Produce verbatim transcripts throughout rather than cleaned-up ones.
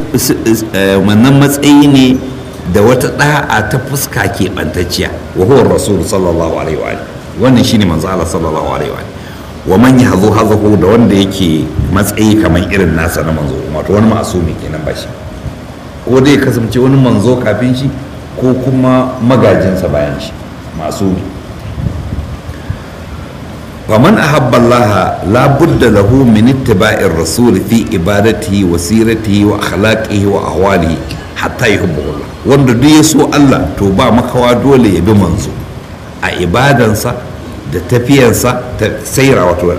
wannan matsayi ne da wata da'a ta fuska keɓantacciya wa huwa rasul sallallahu alaihi wa wannan shine manzo Allah sallallahu alaihi wa wa man yahzu hazahu da wanda yake matsayi kamar irin nasa na manzo wato wani ma'asumi kenan ba shi ko dai kasance wani manzo kafin shi ko kuma magajinsa bayan shi ma'asumi faman ahabba Allah la budda lahu min ittiba'ir rasul fi ibadatihi wa siratihi wa akhlaqihi wa ahwalihi hatta yuhibbu Allah wanda duk ya so Allah to ba makawa dole ya bi manzo a ibadansa da tafiyansa ta saira wato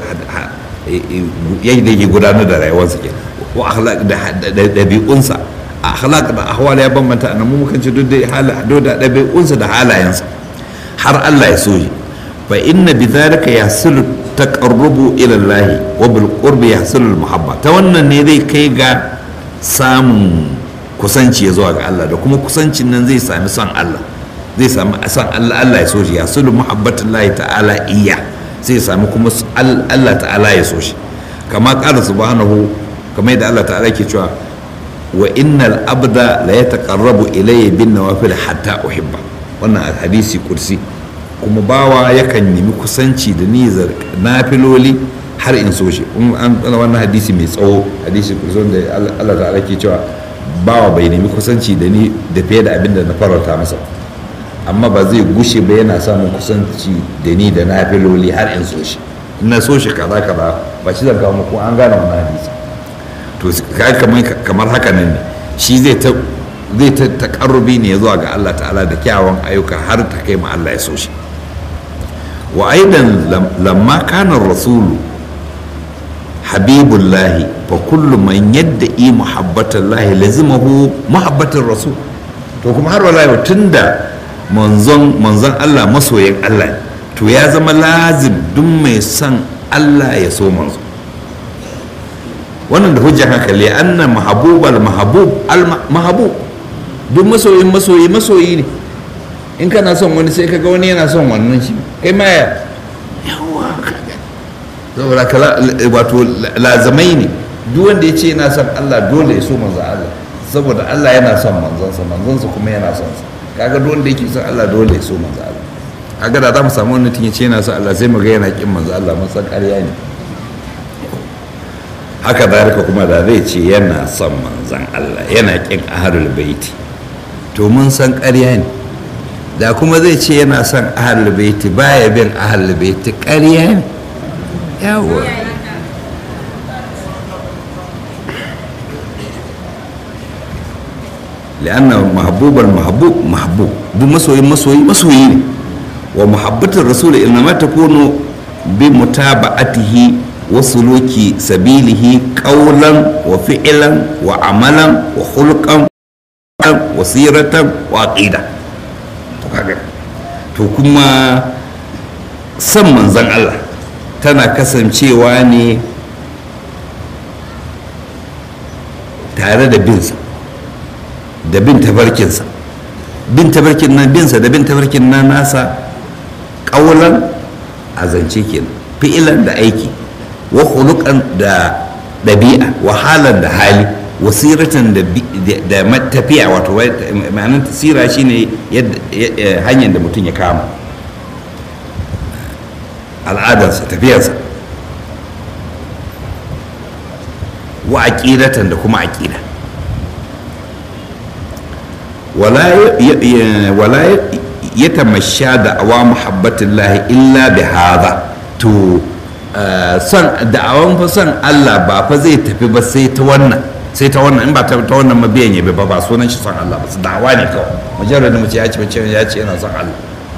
yadda yake gudanar da rayuwarsa ke wa akhlaq da dabi'unsa akhlaq da ahwal ya bambanta annan mu mukan ce duk da hala da dabi'unsa da halayensa har Allah ya so shi fa inna bidhalika yahsulu taqarrubu ila Allah wa bil qurbi yahsulu al muhabba ta wannan ne zai kai ga samun kusanci zuwa ga Allah da kuma kusancin nan zai sami son Allah zai sami son Allah Allah ya so shi yahsulu muhabbatullahi ta'ala iya sai ya sami kuma Allah ta'ala ya so shi kama qala subhanahu kamar yadda Allah ta'ala ke cewa wa innal abda la yataqarrabu ilayya bin nawafil hatta uhibba wannan hadisi kursi kuma bawa yakan nemi kusanci da nizar nafiloli har in so shi an wannan hadisi mai tsawo hadisi kursi da Allah ta'ala ke cewa bawa bai nemi kusanci da ni da fiye da abin da na farauta masa amma ba zai gushe ba yana samun kusanci da ni da nafiloli har in so shi in na so shi kaza kaza ba shi zan kawo muku an gane wannan hadisi to kamar haka nan ne shi zai ta zai ta takarrubi ne zuwa ga Allah ta'ala da kyawun ayyuka har ta kai ma Allah ya so shi wa aidan lamma kana rasulu habibullahi fa kullu man yadda'i muhabbatallahi lazimahu muhabbatar rasul to kuma har wallahi tunda manzon manzon Allah masoyin Allah to ya zama lazim duk mai son Allah ya so manzo wannan da hujja haka li anna mahabubal mahabub al mahabub duk masoyin masoyi masoyi ne in kana son wani sai kaga wani yana son wannan shi kai ma ya yawa saboda kala wato lazamai ne duk wanda ya ce yana son Allah dole ya so manzo Allah saboda Allah yana son manzonsa manzonsa kuma yana son sa kaga duk wanda yake son Allah dole ya so manzo Allah kaga da za mu samu wani mutum ya ce yana son Allah sai mu ga yana kin manzo Allah mun san ƙarya ne haka zalika kuma da zai ce yana son manzon Allah yana kin ahlul baiti to mun san ƙarya ne da kuma zai ce yana son ahlul baiti baya bin ahlul baiti ƙarya ne yawa لأن محبوب المحبوب محبوب بمسوي مسوي مسوي ومحبة الرسول إنما تكون بمتابعته وسلوك سبيله قولا وفعلا وعملا وخلقا وسيرة وعقيدة to kuma san manzon Allah tana kasancewa ne tare da binsa da bin tafarkinsa bin tafarkin nan binsa da bin tafarkin nan nasa ƙaulan a zance kenan fi'ilan da aiki wa khuluqan da ɗabi'a wa halan da hali wasiratan da da matafiya wato ma'anar tasira shine hanyar da mutum ya kama al'adarsa tafiyarsa wa aqidatan da kuma aqida wala wala yatamasha da awa muhabbatillahi illa bi hadha to son da'awan fa son Allah ba fa zai tafi ba sai ta wannan sai ta wannan in ba ta wannan mabiyan yabe ba ba sunan shi son Allah ba su da'awa ne kawai mujarrad mu ce ya ce ya ce yana son Allah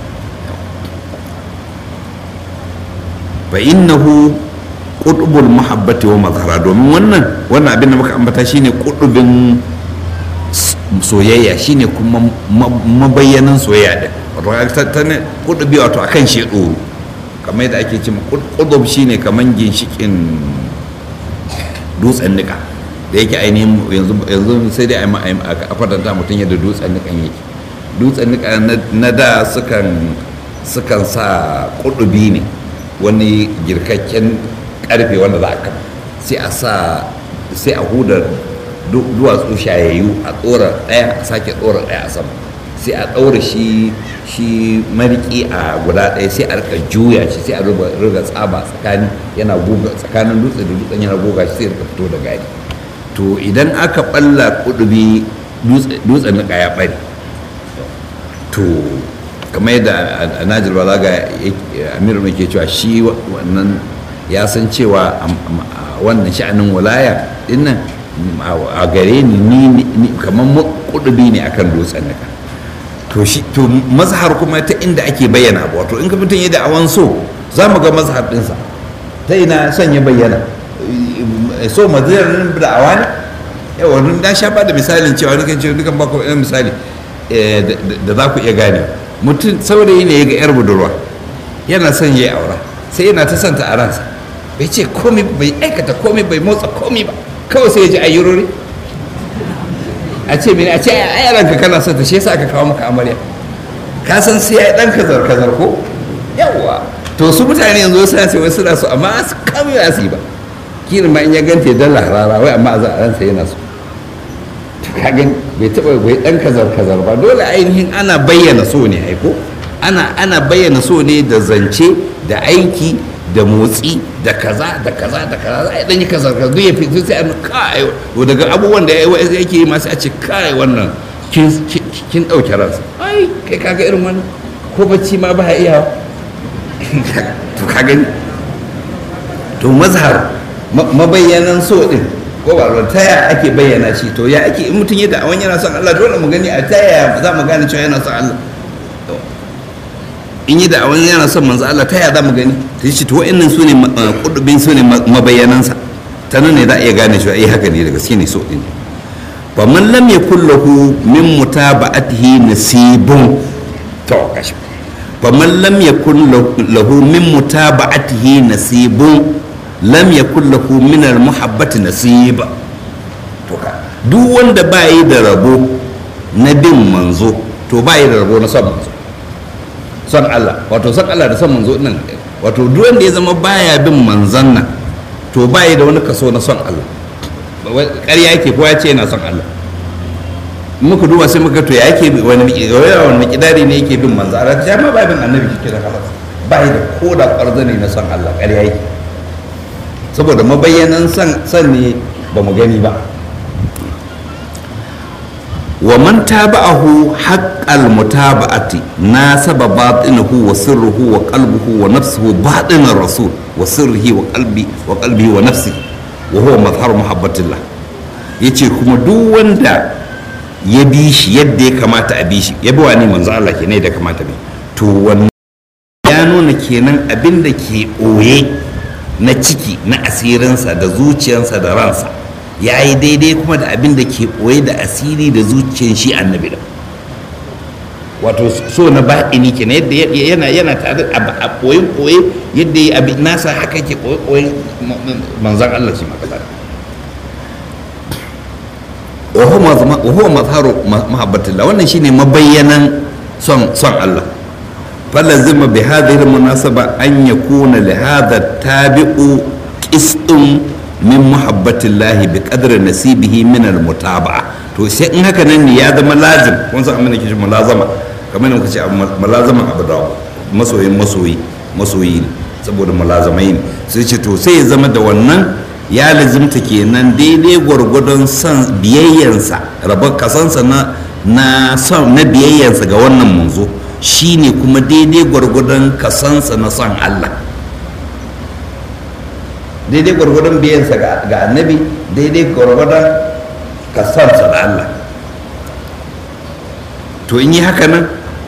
fa innahu qutbul mahabbati wa mazhara domin wannan wannan abin da muka ambata shine qutubin soyayya shine kuma mabayyanan soyayya din wato ta ne qutubi wato akan shi doro kamar yadda ake cewa qutub shine kaman ginshikin dutsen nika da yake ainihin yanzu yanzu sai dai a fadanta mutum yadda dutsen nikan yake dutsen nika na da sukan sukan sa qutubi ne wani girkakken karfe wanda za a kama sai a sa sai a hudar duwatsu shayayyu a tsora ɗaya a sake tsora ɗaya a sama sai a ɗaura shi shi mariki a guda ɗaya sai a rika juya shi sai a riga tsaba tsakani yana goga tsakanin dutse da dutsen yana goga shi sai rika fito da gari to idan aka balla kudubi dutsen nika ya bari to kamar yadda a najir balaga amir mai ke cewa shi wannan ya san cewa wannan sha'anin walaya dinnan a gare ni kamar kudubi ne akan dutsen nika to shi to mazhar kuma ta inda ake bayyana abu wato in ka mutum ya da awan so za mu ga mazhar dinsa ta ina son ya bayyana so mazharin da'awa ne yawa nun da sha ba da misalin cewa nukan ce nukan ba ku ɗan misali da za ku iya gane mutum saurayi ne ya ga yar budurwa yana son ya yi aura sai yana ta santa a ransa bai ce komai bai aikata komai bai motsa komai ba kawai sai ya ji ayyurori a ce mene a ce ai ranka kana son ta shi yasa aka kawo maka amarya ka san sai ya dan kazar kazar ko yawa to su mutane yanzu suna ce wai suna so amma su kame ya su ba kirin ma in ya gante dalla harara wai amma a za a ransa yana so to kagan bai taba bai dan kazar kazar ba dole ainihin ana bayyana so ne ai ko ana ana bayyana so ne da zance da aiki da motsi da kaza da kaza da kaza ai dan yi kazar kazar duk ya fi sai an kai daga abubuwan da yake yi masu a ce kai wannan kin kin dauke ransa ai kai kaga irin wannan ko bacci ma ba iya to kaga to mazhar mabayyanan so din ko ba ta ya ake bayyana shi to ya ake in mutum ya da awan yana son Allah dole mu gani a ta ya za mu gane cewa yana son Allah in yi da awan yana son manzo Allah ta ya za mu gani ta shi to wa'annan su ne kudubin su ne mabayyanansa ta nan ne za a iya gane cewa eh haka ne da gaske ne so din fa man lam yakul lahu min mutaba'atihi nasibun to kashi fa man lam yakul lahu min mutaba'atihi nasibun lam yakul lahu min al-muhabbati nasiba to ka duk wanda bai da rabo na bin manzo to bai da rabo na son manzo son Allah wato son Allah da son manzo nan wato duk wanda ya zama baya bin manzon nan to bai da wani kaso na son Allah ƙarya yake ko ya ce yana son Allah muka duba sai muka to ya yake wani wani kidari ne yake bin manzo Allah ya ma bai bin annabi shi ke da halas bai da koda ƙarzani na son Allah ƙarya yake saboda mabayyanan san ne ba mu gani ba wa man taba'ahu haqqal mutaba'ati nasaba batinahu wa sirruhu wa qalbuhu wa nafsuhu batinar rasul wa sirrihi wa qalbi wa qalbihi wa nafsihi wa huwa mazhar muhabbatillah yace kuma duk wanda ya bi shi yadda ya kamata a bi shi ya bi wani manzo Allah kenan da kamata bi to wannan ya nuna kenan abinda ke ɓoye na ciki na asirinsa da zuciyarsa da ransa ya yi daidai kuma da abin da ke ɓoye da asiri da zuciyar shi annabi da wato so na baɗini ke na yadda yana yana tare a ɓoye ɓoye yadda ya abin nasa haka ke ɓoye ɓoye manzan Allah shi maka zara wa huwa mazharu mahabbatillah wannan shine mabayyanan son son Allah فلزم بهذه المناسبة أن يكون لهذا التابع قسط من محبة الله بقدر نصيبه من المتابعة to sai in haka nan ne ya zama lazim kun san amina kishi mulazama kamar yadda kace mulazama abu da masoyin masoyi masoyi ne saboda mulazamai ne sai ce to sai ya zama da wannan ya lazimta kenan daidai gwargwadon son biyayyansa rabar kasansa na na son na biyayyansa ga wannan manzo shi ne kuma daidai gwargwadon kasansa na son Allah daidai gwargwadon biyansa ga annabi daidai gwargwadon kasansa da Allah to in yi haka nan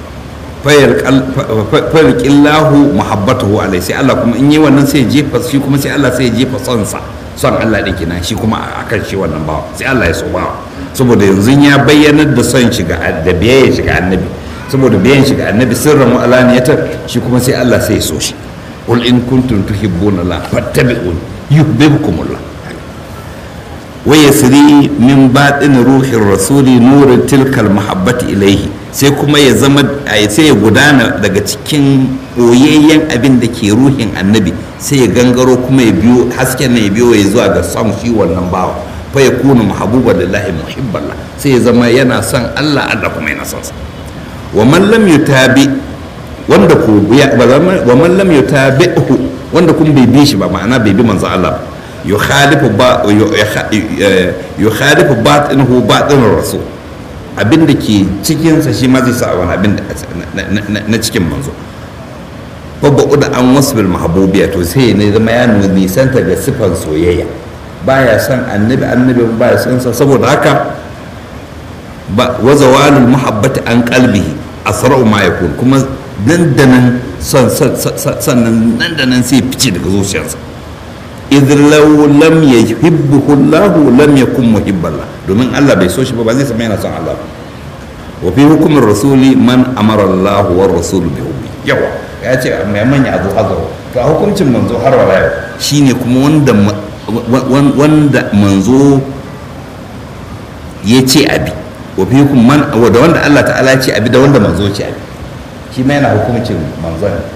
fayarƙillahu muhabbatahu alai sai Allah kuma in yi wannan sai jefa shi kuma sai Allah sai jefa sonsa son Allah ɗin kenan shi kuma a kan shi wannan bawa sai Allah ya so bawa saboda yanzu ya bayyanar da son shiga da biyayya shiga annabi saboda biyan shi ga annabi sirran mu'alaniyatar shi kuma sai Allah sai ya so shi qul in kuntum tuhibbuna la fattabi'un yuhibbukumullah wa yasri min batin ruhir rasuli nurun tilkal mahabbati ilayhi sai kuma ya zama sai ya gudana daga cikin boyayyen abin da ke ruhin annabi sai ya gangaro kuma ya biyo hasken nan ya biyo ya zuwa ga son shi wannan bawa fa yakunu mahbuban lillahi muhibban la, sai ya zama yana son Allah, Allah kuma yana son sa. wa man lam yutabi wanda ko ya wa man lam yutabi'hu wanda kun bai bi shi ba, ma'ana bai bi manzo Allah, yukhalifu ba yukhalifu batinuhu batinur rasul, abinda ke cikin sa shi ma zai sa wani abin na cikin manzo. fa da an wasbil mahbubiya, to sai ne zama ya nisanta ga sifan soyayya, baya son annabi, annabi baya son sa. saboda haka ba wa zawalul muhabbati an qalbihi asra'u ma yakun, kuma nan da nan son sannan nan da nan sai fice daga zuciyarsa. idh law lam yuhibbuhu Allah lam yakun muhibban la, domin Allah bai so shi ba, ba zai sama yana son Allah. wa fi hukmin rasuli man amara Allah wa rasulu bi hubbi, yawa ya ce mai manya azu hazo, to a hukuncin manzo har wala yau shine kuma wanda wanda manzo ya ce abi, wa fi hukmin man da wanda Allah ta'ala ya ce abi da wanda manzo ya ce abi, shi ma yana hukuncin manzo ne.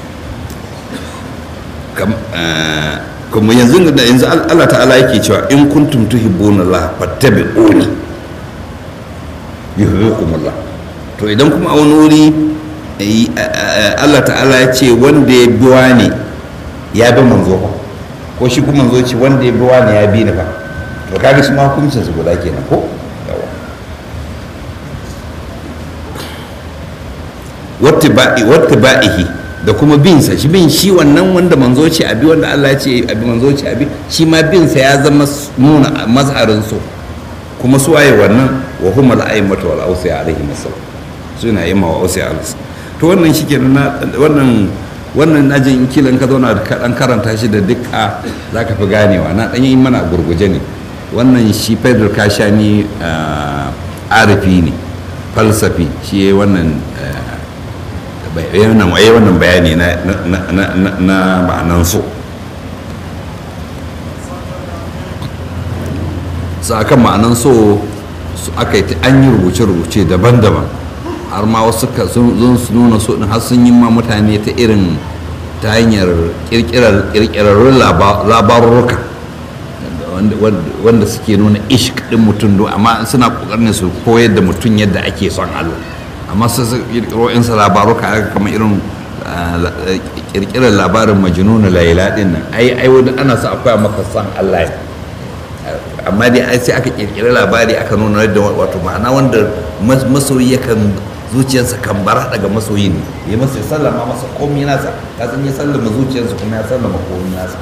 kuma yanzu da yanzu Allah ta'ala yake cewa in kuntum tuhibbuna Allah fattabi'uni yuhibbukum Allah. to idan kuma a wani wuri Allah ta'ala ya ce wanda ya bi wani ya bi manzo ba, ko shi kuma manzo ce wanda ya bi wani ya bi ni ba, to kaga shi ma hukuncin su guda kenan ko. wattiba'i wattiba'ihi, da kuma bin sa, shi bin shi wannan wanda manzo ce abi, wanda Allah ya ce abi manzo ce abi, shi ma bin sa ya zama nuna mazharin so. kuma su waye wannan wa humul a'immatu wal awsiya alaihi wasallam, suna yi ma wa awsiya alaihi. to wannan shi kenan wannan wannan najin kilan ka zauna ka dan karanta shi da dukka zaka fi ganewa. na dan yi mana gurguje ne. wannan shi Pedro Kashani arifi ne, falsafi, shi wannan wannan waye wannan bayani na na ma'anan so. sakan ma'anan so aka yi an yi rubuce-rubuce daban-daban, har ma wasu sun su nuna so din, har sun yi ma mutane ta irin ta hanyar kirkirarrun labarurruka wanda suke nuna ishq din mutum, amma suna kokarin su koyar da mutum yadda ake son Allah. amma su kirkiro in sa labaruka kamar irin kirkirar labarin majnun laila din nan, ai ai wanda ana sa akwai maka san Allah ne, amma dai ai sai aka kirkira labari aka nuna yadda wato ma'ana wanda masoyi yakan zuciyarsa kan bara daga masoyi ne, ya masa sallama masa komai nasa, ka san ya sallama zuciyarsa kuma ya sallama komai nasa.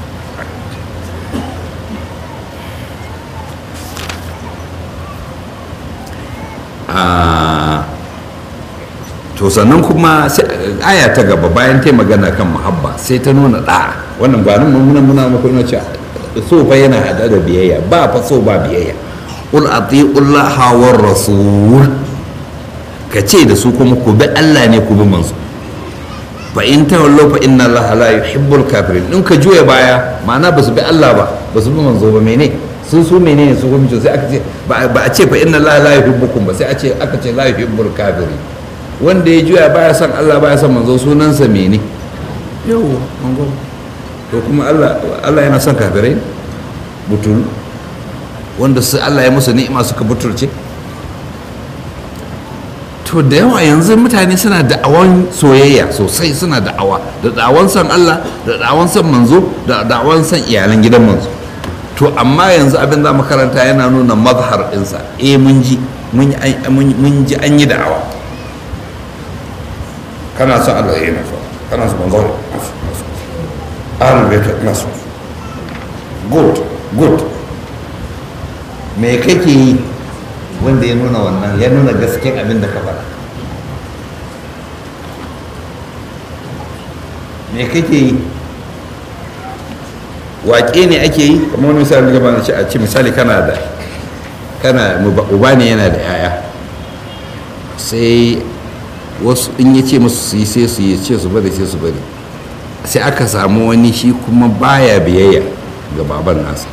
to sannan kuma aya ta gaba bayan ta magana kan muhabba sai ta nuna da'a. wannan ba nan muna muna muku na cewa so fa yana hada da biyayya, ba fa so ba biyayya. qul atiullaha war rasul, ka ce da su kuma ku bi Allah ne ku bi manzo. fa in tawallu fa inna allaha la yuhibbul kafirin, in ka juya baya ma'ana ba su bi Allah ba ba su bi manzo ba, mene sun su menene su kuma sai aka ce ba a ce fa inna allaha la yuhibbukum ba, sai a ce aka ce la yuhibbul kafirin. wanda ya juya baya son Allah baya son manzo sunansa mene? yau manzo. to kuma Allah Allah yana son kafirai butul, wanda su Allah ya musu ni'ima suka butulce. to da yawa yanzu mutane suna da'awan soyayya sosai, suna da'awa da da'awan son Allah, da da'awan son manzo, da da'awan son iyalan gidan manzo. to amma yanzu abin da makaranta yana nuna mazhar ɗinsa. eh mun ji mun ji an yi da'awa, kana son Allah yana so, kana son manzo ahlul bait na so, good good. me kake yi wanda ya nuna wannan, ya nuna gaskiyar abin da ka faɗa? me kake yi? waƙe ne ake yi? kamar wani misali gaba a ce misali kana da kana uba ne yana da 'ya'ya, sai wasu in ya ce musu su yi sai su yi, ce su bari sai su bari, sai aka samu wani shi kuma baya biyayya ga baban nasa,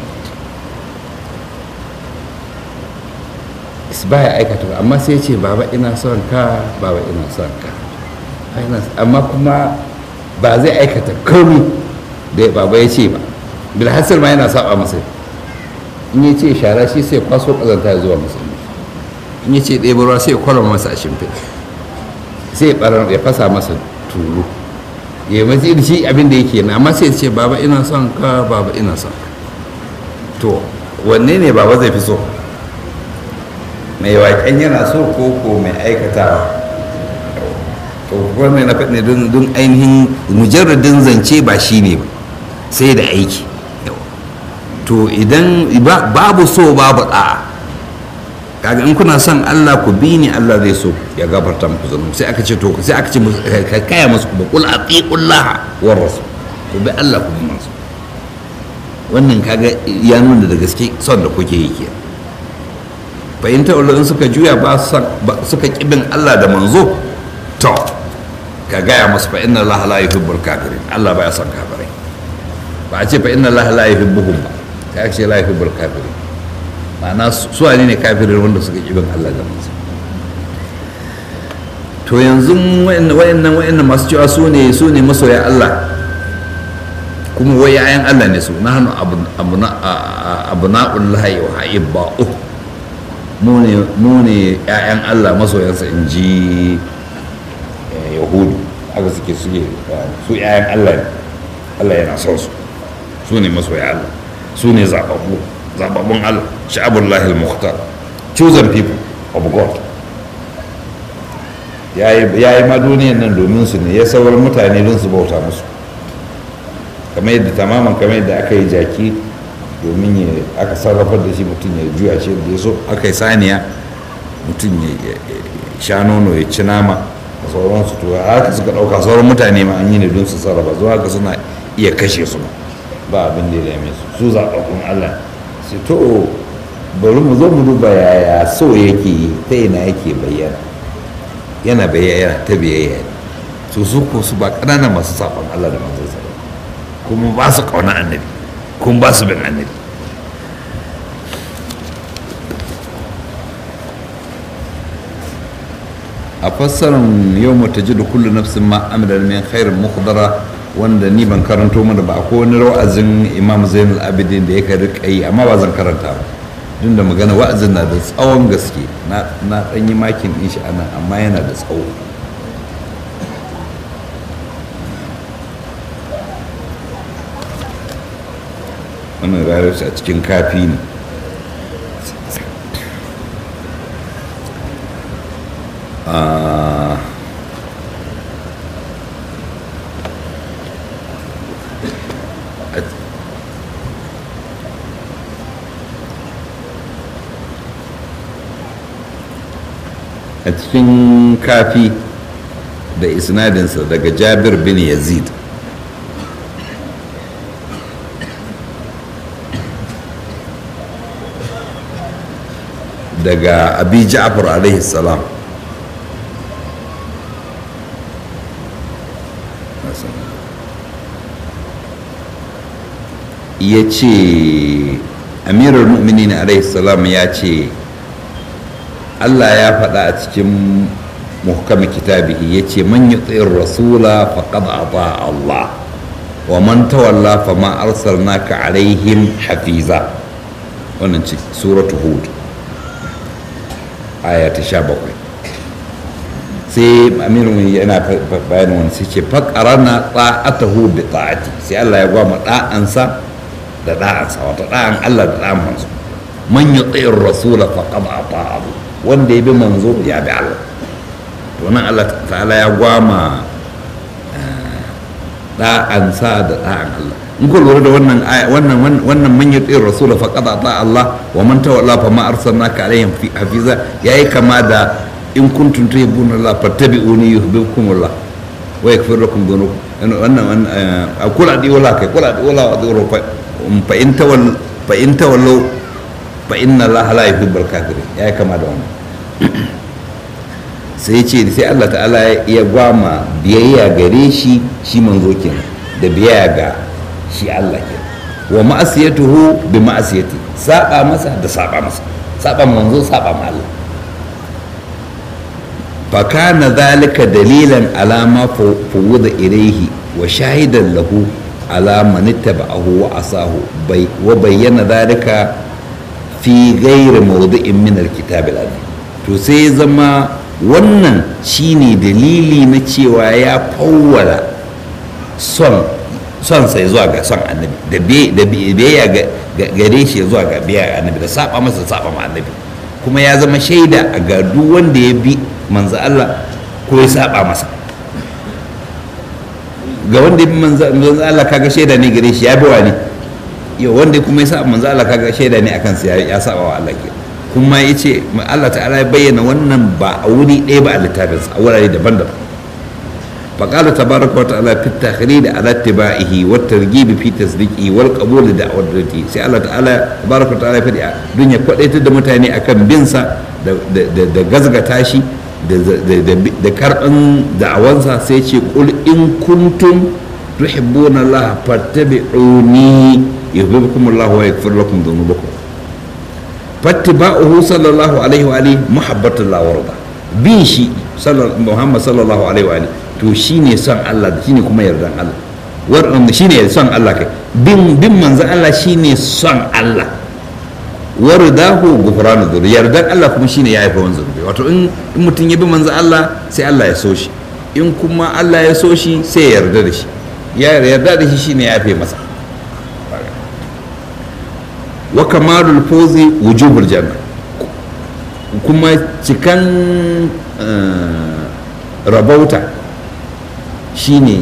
baya aikata ba, amma sai ce baba ina son ka, baba ina son ka, amma kuma ba zai aikata komai da baba ya ce ba, bilhassar ma yana saba masa. in ya ce shara shi sai kwaso kazanta ya zuwa musulmi, in ya ce ɗebo ruwa sai ya kwara masa a shimfiɗa, sai ya ɓarar ya fasa masa tulu ya yi matsi da shi abin da yake na, amma sai ya ce baba ina son ka, baba ina son ka. To wanne ne baba zai fi so, mai waƙen yana so ko ko mai aikatawa? To wannan na faɗi don ainihin mujarradin zance ba shi ne ba, sai da aiki. To idan babu so babu ɗa'a, kaga in kuna son Allah ku bi ni, Allah zai so ya gafarta muku zunubi. Sai aka ce to sai aka ce ka kaya musu ba qul atiqullaha war rasul, ku bi Allah ku bi manzo. Wannan kaga ya nuna da gaske son da kuke yi ke. Fa in ta in suka juya ba suka kibin Allah da manzo, to ka gaya musu fa inna Allah la yuhibbul kafirin, Allah baya son kafirai. Ba a ce fa inna Allah la yuhibbuhum ba, ta ce la yuhibbul kafirin, ma'ana su ne ne kafirin wanda suka kibin Allah da manzo. To yanzu wayannan wayannan masu cewa su ne su ne masoya Allah, kuma wai ayan Allah ne su, nahnu abna'ullahi wa ahibba'u, mu ne mu ne ƴaƴan Allah masoyansa, in ji yahudu. Haka suke suke su ƴaƴan Allah ne, Allah yana son su, su ne masoya Allah, su ne zababbu zababbun Allah, sha'abullahi al-mukhtar, chosen people of God. ya yi ma duniyan nan domin su ne, ya saurar mutane don su bauta musu, kamar yadda tamaman kamar yadda aka yi jaki domin ya aka sarrafar da shi, mutum ya juya shi da ya so, aka yi saniya mutum ya sha nono ya ci nama da sauransu. To haka suka ɗauka sauran mutane ma an yi ne don su sarrafa, zuwa haka suna iya kashe su ba abin da ya dame su, su zaɓaɓɓun Allah. sai to bari mu zo mu duba yaya so yake yi, ta ina yake bayyana, yana bayyana ta biyayya ne. su su ko su ba ƙananan masu saɓon Allah da manzon sa, kuma ba su ƙauna annabi, kuma ba su bin annabi. a fassarar yau mata ji da kullum nafsin ma amilar min khairin mukhdara, wanda ni ban karanto mana ba, akwai wani wa'azin imam zainul abidin da ya rika yi, amma ba zan karanta ba duk da magana wa'azin na da tsawon gaske, na ɗan yi makin ɗin shi anan, amma yana da tsawo. wannan rayuwar a cikin kafi ne. a cikin kafi da isnadinsa daga Jabir bin Yazid daga Abi Ja'far alaihi salam ya ce amirul mu'minin alaihi salam ya ce Allah ya faɗa a cikin muhkamin kitabihi, ya ce man yuti'ir rasula faqad ata Allah wa man tawalla fama arsalnaka alaihim hafiza. wannan ce suratu hud aya ta sha bakwai. sai amirul yana bayanin wani sai ce faqarana ta'atahu bi ta'ati, sai Allah ya gwama da'ansa da da'ansa, wata da'an Allah da da'an manzo. man yuti'ir rasula faqad ata Allah, wanda ya bi manzo ya bi Allah. to nan Allah ta'ala ya gwama da'ansa da da'an Allah. in ku lura da wannan wannan wannan man yuti'ir rasula faqad ata Allah wa man tawalla fa ma arsalnaka alaihim hafiza, yayi kama da in kuntum tuhibbuna Allah fattabi'uni yuhibbukumullah wa yaghfir lakum dhunubakum. wannan wannan aqul adi wala kai qul adi wala aduru fa in tawall fa in tawallu fa inna Allah la yuhibbul kafirin, yayi kama da wannan. sai ce sai Allah ta'ala ya gwama biyayya gare shi shi manzo kenan da biyayya ga shi Allah kenan, wa ma'asiyatuhu bi ma'asiyati, saba masa da saba masa, saba manzo saba ma Allah. fa kana dhalika dalilan ala ma fuwida ilayhi wa shahidan lahu ala man ittaba'ahu wa asahu, wa bayyana dhalika fi ghairi mawdi'in min alkitab al-azim. To sai ya zama wannan shine dalili na cewa ya fawwala son son sai zuwa ga son annabi da biyayya gare shi zuwa ga biyayya annabi da saba masa saba ma annabi, kuma ya zama shaida a ga duk wanda ya bi manzo Allah ko ya saba masa. Ga wanda ya bi manzo Allah kaga shaida ne gare shi ya bi wani yau, wanda kuma ya saba manzo Allah kaga shaida ne akan sa ya saba wa Allah ke. Kuma yace Allah ta'ala ya bayyana wannan ba a wuri ɗaya ba a littafinsa, a wurare daban-daban. فقال تبارك وتعالى في التخليد على اتباعه والترغيب في تصديقه والقبول دعوته. سي الله تعالى تبارك وتعالى في الدنيا كودaitar da mutane akan bin sa da gazgata shi da karban da'awansa, sai ce qul in kuntum tuhibbuna Allah fattabi'uni yuhibbukum Allah wa yaghfir lakum dhunubakum. fattiba'uhu sallallahu alaihi wa alihi muhabbatullah wa rida. bin shi Muhammad sallallahu alaihi wa alihi to shine son Allah, shine kuma yardan Allah. Wannan shine son Allah kai. Bin bin manzon Allah shine son Allah. Wardahu ghufranu dhunub. Yardan Allah kuma shine ya yafa wanzan zunubi. Wato in in mutun ya bi manzon Allah sai Allah ya so shi. In kuma Allah ya so shi sai ya yarda da shi. Ya yarda da shi shine ya yafe masa. Wa kamalul fawzi wujubul janna. Kuma cikan rabauta shine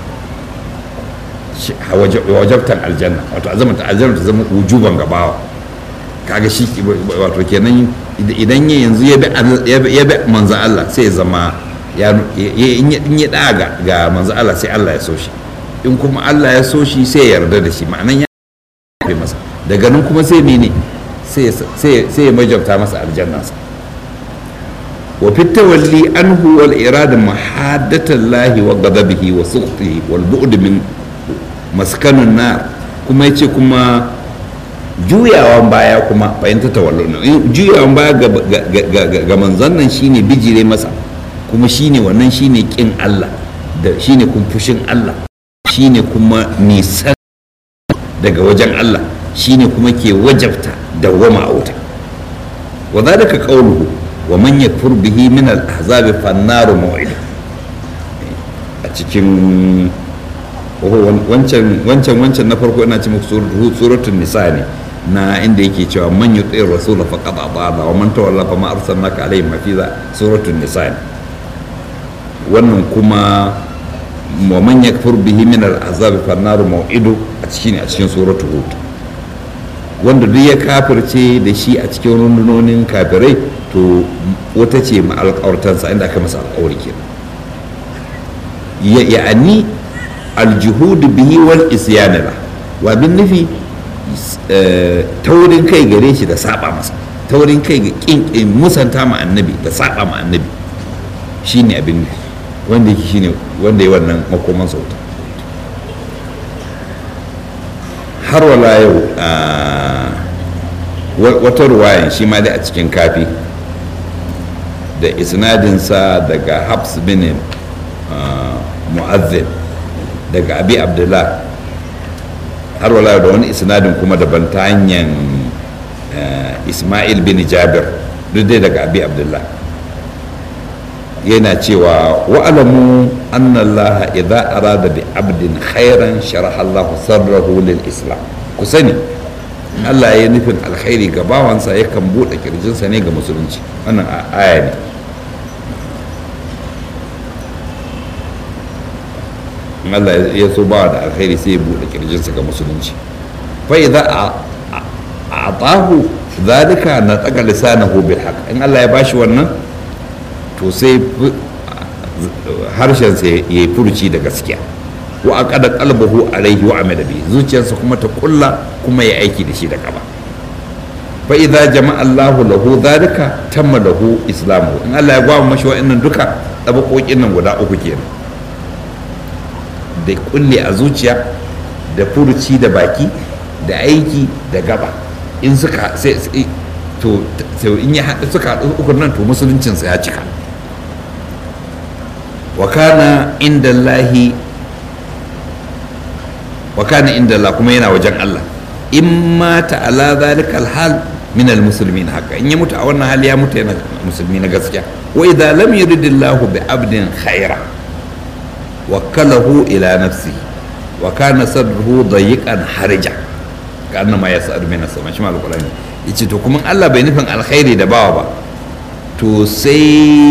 wajabtan aljanna, wato azamata aljanna ta zama wujuban gabawa. Kaga shi wato kenan idan ya yanzu ya bi manzo Allah sai ya zama in ya daga ga manzo Allah sai Allah ya so shi, in kuma Allah ya so shi sai ya yarda da shi, ma'anan ya yafe masa. Daga nan kuma sai mene sai ya majabta masa aljannansa. وفي التولي عنه والإرادة محادة الله وغضبه وسخطه والبعد من مسكن النار. كما يتي كما juyawan baya kuma fahimta tawallo juyawan baya ga manzon nan shine bijire masa, kuma shine wannan shine kin Allah da shine kun fushin Allah, shine kuma nisan daga wajen Allah, shine kuma ke wajabta dawwama a wuta. wa dhalika qawluhu wa man yakfur bihi min al-ahzab fan-nar maw'id. A cikin wancan wancan wancan na farko ina ce muku suratul nisa ne, na inda yake cewa man yuti rasul faqad ata'ana wa man tawalla fa ma arsalnaka alayhim hafiza, suratul nisa ne. Wannan kuma wa man yakfur bihi min al-ahzab fan-nar maw'id a cikin a cikin suratul hud. Wanda duk ya kafirce da shi a cikin rundunonin kafirai to wata ce ma alƙawartansa inda aka masa alƙawari kenan. ya'ani aljuhud bihi wal isyan la, wa bin nufi taurin kai gare shi da saba masa, taurin kai ga kin musanta ma annabi da saba ma annabi shine abin nufi, wanda yake shine wanda ya wannan makoman sauta. har wala yau wata ruwayan shi ma dai a cikin kafi da isnadinsa daga Habs bin Mu'azzin daga Abi Abdullah, har wala da wani isnadin kuma daban ta hanyar Ismail bin Jabir, duk dai daga Abi Abdullah, yana cewa wa'alamu anna Allah idza arada bi abdin khairan sharaha Allah sadrahu lil islam. Ku sani Allah ya nufin alkhairi ga bawansa yakan bude kirjinsa ne ga musulunci. Wannan aya ne. Allah ya so bawa da alkhairi sai ya bude kirjinsa ga musulunci. Fa idza a'tahu zalika nataqa lisanahu bil haqq. In Allah ya bashi wannan to sai harshen sa ya furuci da gaskiya. Wa aqada qalbuhu alayhi wa amila bi, zuciyarsa kuma ta kulla kuma ya aiki da shi da gaba. Fa idza jama'a Allahu lahu dhalika tamma lahu islamu. In Allah ya gwa mashi wa'annan duka tabakokin nan guda uku kenan, da kulle a zuciya, da furuci da baki, da aiki da gaba. In suka sai to in ya haɗu suka haɗu uku nan to musuluncinsa ya cika. Wa kana inda Allahi wa kana inda Allah, kuma yana wajen Allah. In mata ala zalikal hal min almuslimin haka in ya mutu a wannan hali ya mutu yana musulmi na gaskiya wa idza lam yuridillahu bi abdin khaira wakalahu ila nafsi wa kana sadruhu dayiqan harija kana ma yas'ad min as-sama shi malul qur'ani yace to kuma Allah bai nufin alkhairi da bawa ba to sai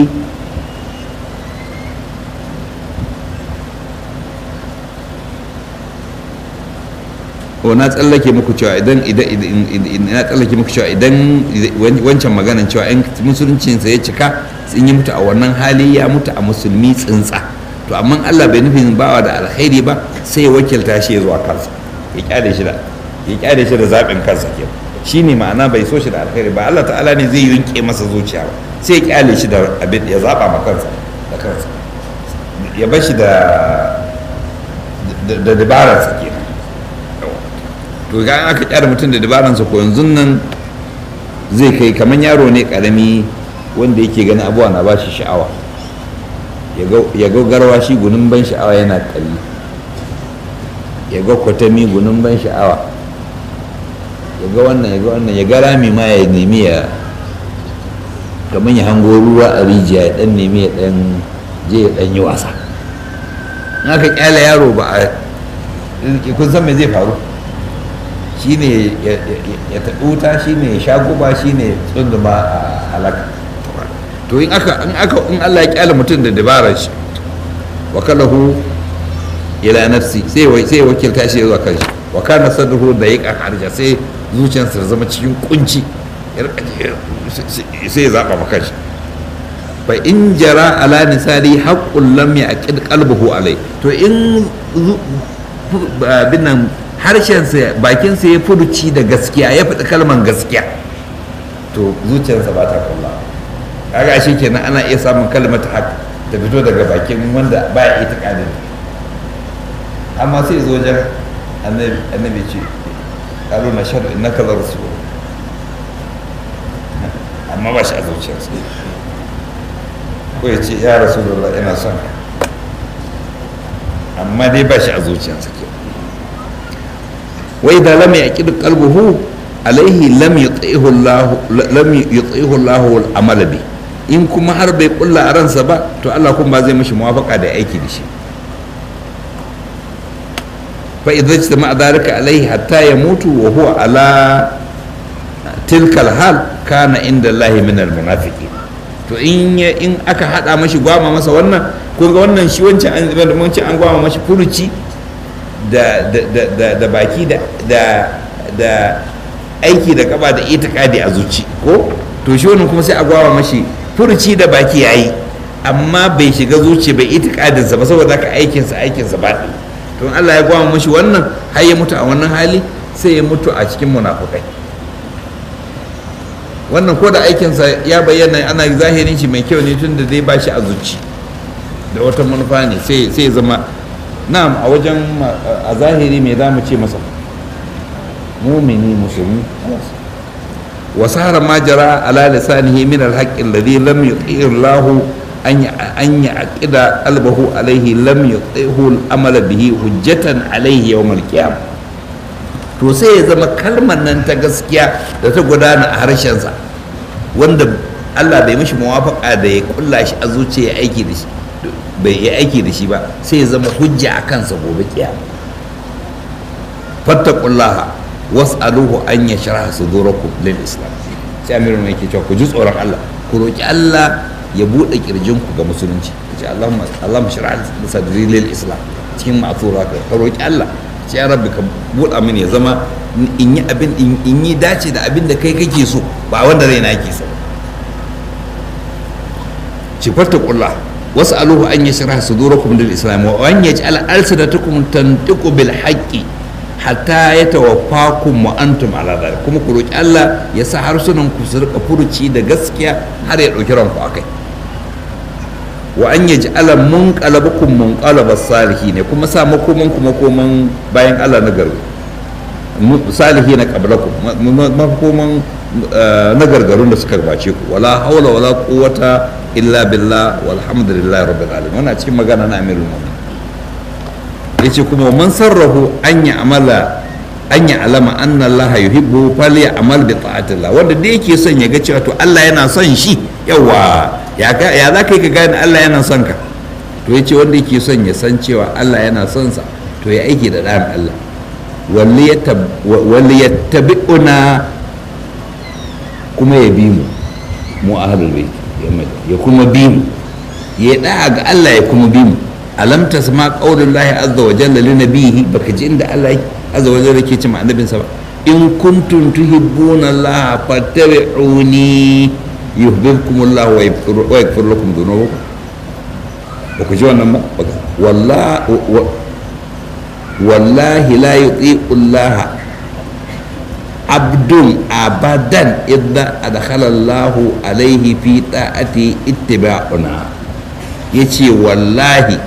ko na tsallake muku cewa idan idan na tsallake muku cewa idan wancan maganan cewa in musuluncinsa ya cika sun yi mutu a wannan hali ya mutu a musulmi tsintsa to amma Allah bai nufin bawa da alkhairi ba sai ya wakilta shi ya zuwa kansa ya kyale shi da ya kyale shi da zaɓin kansa ke shine ma'ana bai so shi da alkhairi ba Allah ta'ala ne zai yunke masa zuciya ba sai ya kyale shi da abin ya zaɓa ma kansa da kansa ya bar shi da da dabararsa kenan to ga aka kyara mutum da dabaransa ko yanzu nan zai kai kamar yaro ne karami wanda yake gani abuwa na bashi sha'awa ya ga garwa shi gunin ban sha'awa yana kalli ya ga kwatami gunin ban sha'awa ya ga wannan ya ga wannan ya ga rami ma ya nemi ya kamar ya hango ruwa a rijiya ya dan nemi ya dan je ya dan yi wasa in aka kyala yaro ba a kun san me zai faru shine ya taɓuta shine ya sha guba shine tsunduma a halaka to in aka in aka in Allah ya kyale mutum da dabarar shi wa kalahu ila nafsi sai sai wakilta shi zuwa kanshi wa kana sadruhu da yaka harja sai zuciyarsa zama cikin kunci sai ya zaba maka shi fa in jara ala nisari haqqul lam yaqid qalbuhu alai to in binnan harshensa bakinsa ya furuci da gaskiya ya faɗi kalman gaskiya to zuciyarsa ba ta kulla kaga shi kenan ana iya samun kalmar ta haka ta fito daga bakin wanda ba ya ita kadin amma sai zo wajen annabi ce ƙaru na shaɗu in na kaza rasu amma ba shi a zuciyarsa ko ya ce ya rasu da ina son amma dai ba shi a zuciyarsa ke وإذا لم يعقد قلبه عليه لم يطيعه الله لم يطيعه الله العمل به in kuma har bai kulla a ransa ba to Allah kuma ba zai mishi muwafaka da aiki da shi fa idza ijtama dhalika alaihi hatta yamutu wa huwa ala tilka alhal kana inda Allah min almunafiqin to in in aka hada mashi gwama masa wannan kun ga wannan shi wancan an mun ci an gwama mashi furuci da da baki da aiki da kaba da itikadi a zuci ko to shi wannan kuma sai a gwawa mashi furuci da baki yayi amma bai shiga zuci bai itikadinsa ba saboda haka aikinsa aikinsa ba to Allah ya gwawa mashi wannan har ya mutu a wannan hali sai ya mutu a cikin munafukai wannan ko da aikinsa ya bayyana ana zahirin shi mai kyau ne tun da zai ba shi a zuci da wata manufa ne sai ya zama na'am a wajen a zahiri me za mu ce masa mumini musulmi wasara ma jara ala lisanihi min alhaqqi alladhi lam yuqir Allah an an yaqida qalbahu alayhi lam yuqihu al-amal bihi hujjatan alayhi yawm al-qiyamah to sai ya zama kalmar nan ta gaskiya da ta gudana a harshen sa wanda Allah bai mishi muwafaqa da ya kulla shi a zuciya aiki da shi bai yi aiki da shi ba sai ya zama hujja a kansa gobe kiyama fattaqullaha was'aluhu an yashraha sudurakum lil islam sai amirul mai ke cewa ku ji tsoron Allah ku roki Allah ya bude kirjin ku ga musulunci ce Allahumma Allahumma shrah sadri lil islam cikin ma'thura ka roki Allah ce ya rabbi ka buɗa mini ya zama in yi abin in yi dace da abin da kai kake so ba wanda raina yake so ce fattaqullaha was'aluhu an yashraha sudurakum lil islam wa an yaj'al alsinatakum tantiqu bil haqqi hatta yatawaffakum wa antum ala dhalik kuma ku roki Allah ya sa harsunan ku su rika furuci da gaskiya har ya dauki ranku akai wa an yaj'ala munqalabakum munqalabas salihin kuma sa makoman ku makoman bayan Allah na gargaru salihin qablakum makoman na gargarun da suka gabace ku wala haula wala quwwata illa billah walhamdulillahi rabbil alamin wannan cikin magana na amirul mu'minin yace kuma man sarrahu an ya'mala an ya alama anna Allah yuhibbu falyamal bi ta'atillah, wanda da yake son ya ga cewa to Allah yana son shi, yawa ya ga ya za ka yi ka gane Allah yana son ka, to yace wanda yake son ya san cewa Allah yana son sa to ya aiki da ɗan Allah, walli yattabi'una kuma ya bi mu mu ahlul bait ya kuma bi mu ya da'a ga Allah ya kuma bi mu. alam tasma qaulullahi azza wa jalla li nabiyhi, baka ji inda Allah azza wa jalla yake ce ma annabinsa ba, in kuntum tuhibbuna Allah fattabi'uni yuhibbukumullahu wa yaghfir lakum dhunubakum. baka ji wannan ba, wallahi wallahi la yuti'u Allah abdun abadan idza adkhala Allahu alayhi fi ta'ati ittiba'una. yace wallahi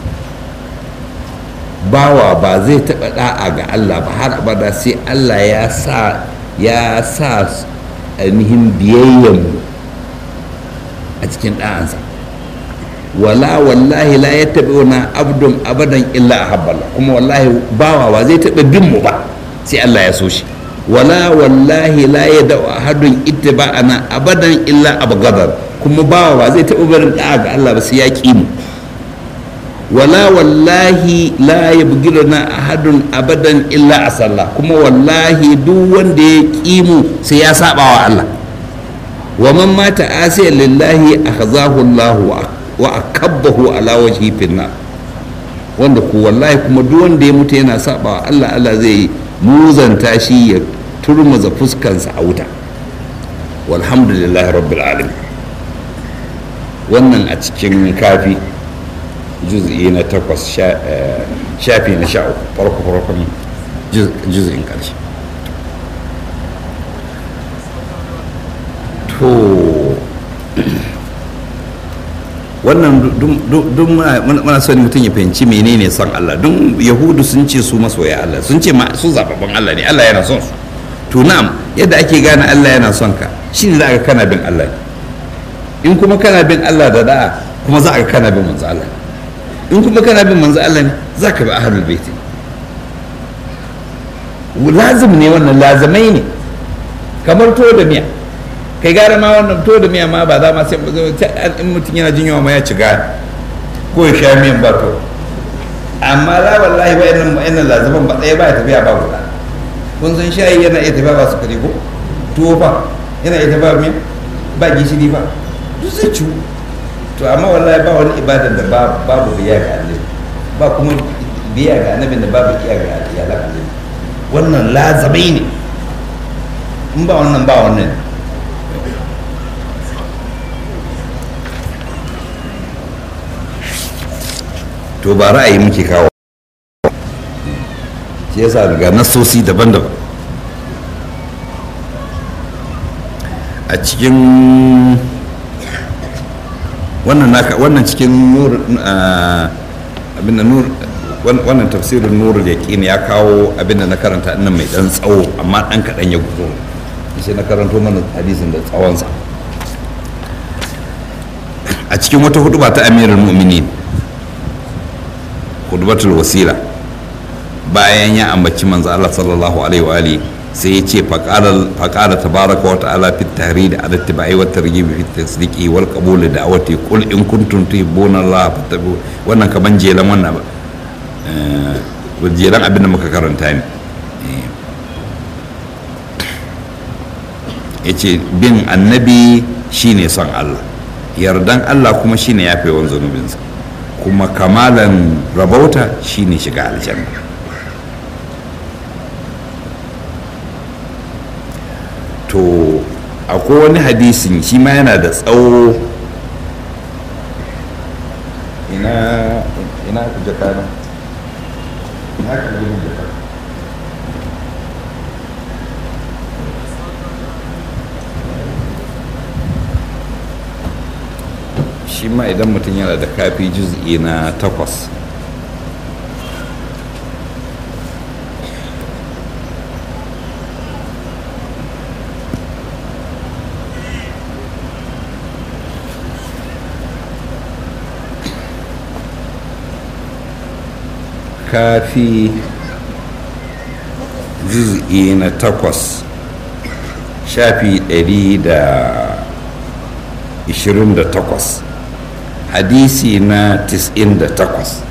bawa ba zai taɓa ɗa'a ga Allah ba har abada sai Allah ya sa ya sa ainihin biyayyan a cikin ɗa'ansa. wala wallahi la ya taɓa wani abdun abadan illa a habbala, kuma wallahi bawa ba zai taɓa bin mu ba sai Allah ya so shi. wala wallahi la ya da'u ahadun ittiba'ana abadan illa abghadar, kuma bawa ba zai taɓa barin ɗa'a ga Allah ba sai ya ƙi mu. wala wallahi la yabghiduna ahadun abadan illa asalla, kuma wallahi duk wanda ya ƙi mu sai ya saba wa Allah. wa man mata asiyan lillahi akhzahu Allah wa akabbahu ala wajhi finnar, wanda ku wallahi kuma duk wanda ya mutu yana saba wa Allah, Allah zai muzanta shi ya turmuza fuskansa a wuta. walhamdulillahi rabbil alamin. wannan a cikin kafi juz'i na takwas shafi na sha uku farko farkon juz'in karshe. to wannan duk muna son mutum ya fahimci menene son Allah. don yahudu sun ce su masoya Allah, sun ce su zababban Allah ne, Allah yana son su. to na'am, yadda ake gane Allah yana son ka shine za ka kana bin Allah ne. in kuma kana bin Allah da da'a kuma za ka kana bin manzo Allah, in kuma kana bin manzo Allah ne za ka bi ahlul bait. lazim ne wannan, lazimai ne, kamar to da miya. kai gara ma wannan to da miya ma ba za ma sai in mutum yana jin yawa ma ya ci gara ko ya sha miyan ba to, amma la wallahi ba irin irin laziman ba ɗaya ba ya tafiya ba guda. kun san shayi yana iya tafiya ba su kare ko tuwo fa yana iya tafiya miya ba gishiri ba duk zai ciwo. to amma wallahi ba wani ibadan da babu biya ga annabi, ba kuma biya ga annabin da babu iya ga iyalan annabi. wannan lazimai ne, in ba wannan ba wannan. to ba ra'ayi muke kawo, shi yasa daga nasosi daban-daban a cikin wannan naka wannan cikin nur abin da nur wannan tafsirin nurul yaqin ya kawo abin da na karanta nan mai dan tsawo amma dan kadan ya gudu, sai na karanto mana hadisin da tsawonsa a cikin wata huduba ta amirul mu'minin, hudubatul wasila, bayan ya ambaci manzo Allah sallallahu alaihi wa alihi sai ya ce faqala tabaraka wa ta'ala fi tahrid ala tibai wa targhib fi tasdiqi wal qabul da'wati qul in kuntum tuhibbuna Allah fattabi'u. wannan kaman jelan wannan eh jelan abin da muka karanta ne. yace bin annabi shine son Allah, yardan Allah kuma shine yafewan zunubinsa, kuma kamalan rabauta shine shiga aljanna. to akwai wani hadisin shi ma yana da tsawo, ina ina ku jaka na ina ka gudun jaka shi ma idan mutum yana da kafi juz'i na takwas kafi juz'i na takwas shafi ɗari da ishirin da takwas hadisi na tis'in da takwas.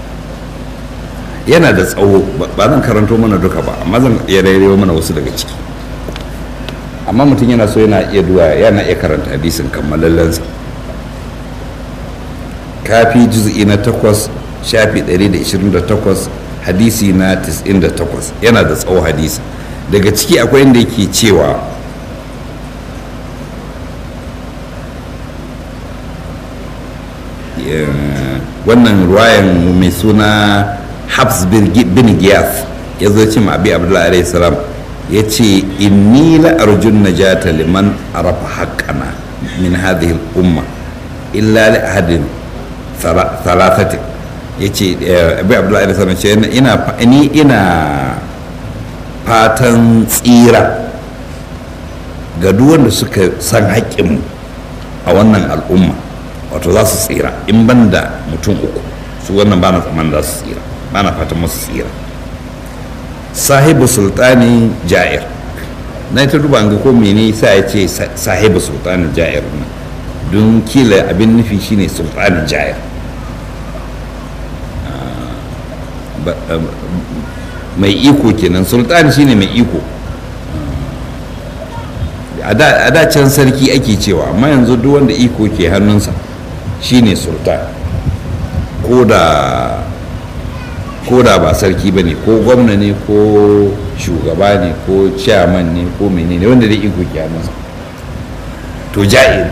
Yana da tsawo, ba zan karanto mana duka ba, amma zan iya rairayo mana wasu daga ciki. Amma mutum yana so yana iya duwa yana iya karanta hadisin kammalallensa. Kafi juz'i na takwas shafi ɗari da ishirin da takwas hadisi na tis'in da takwas. Yana da tsawo hadisi. Daga ciki akwai inda yake cewa wannan ruwayan mai suna Habs bin Giyas ya zo ce ma abi abdullahi alaihi salam ya ce inni la arjun najata liman arafa haqqana min hadhihi al-umma illa li ahadin thalathati ya ce abi abdullahi alaihi salam ce ina ni ina fatan tsira ga duk wanda suka san haƙƙinmu a wannan al'umma, wato za su tsira in banda mutum uku, su wannan ba na tsaman za su tsira, ba na fatan masu tsira. Sahibu sultani ja'ir, na ta duba ga ko mene sa ya ce sahibu sultani ja'ir na don kila abin nufi shine sultani ja'ir. Mai iko kenan, sultani shine mai iko. A da can sarki ake cewa, amma yanzu duk wanda iko ke hannunsa shine sultan, ko da ba sarki ba ne, ko gwamna ne, ko shugaba ne, ko chairman ne, ko menene wanda da iko ke hannunsa to ja'ir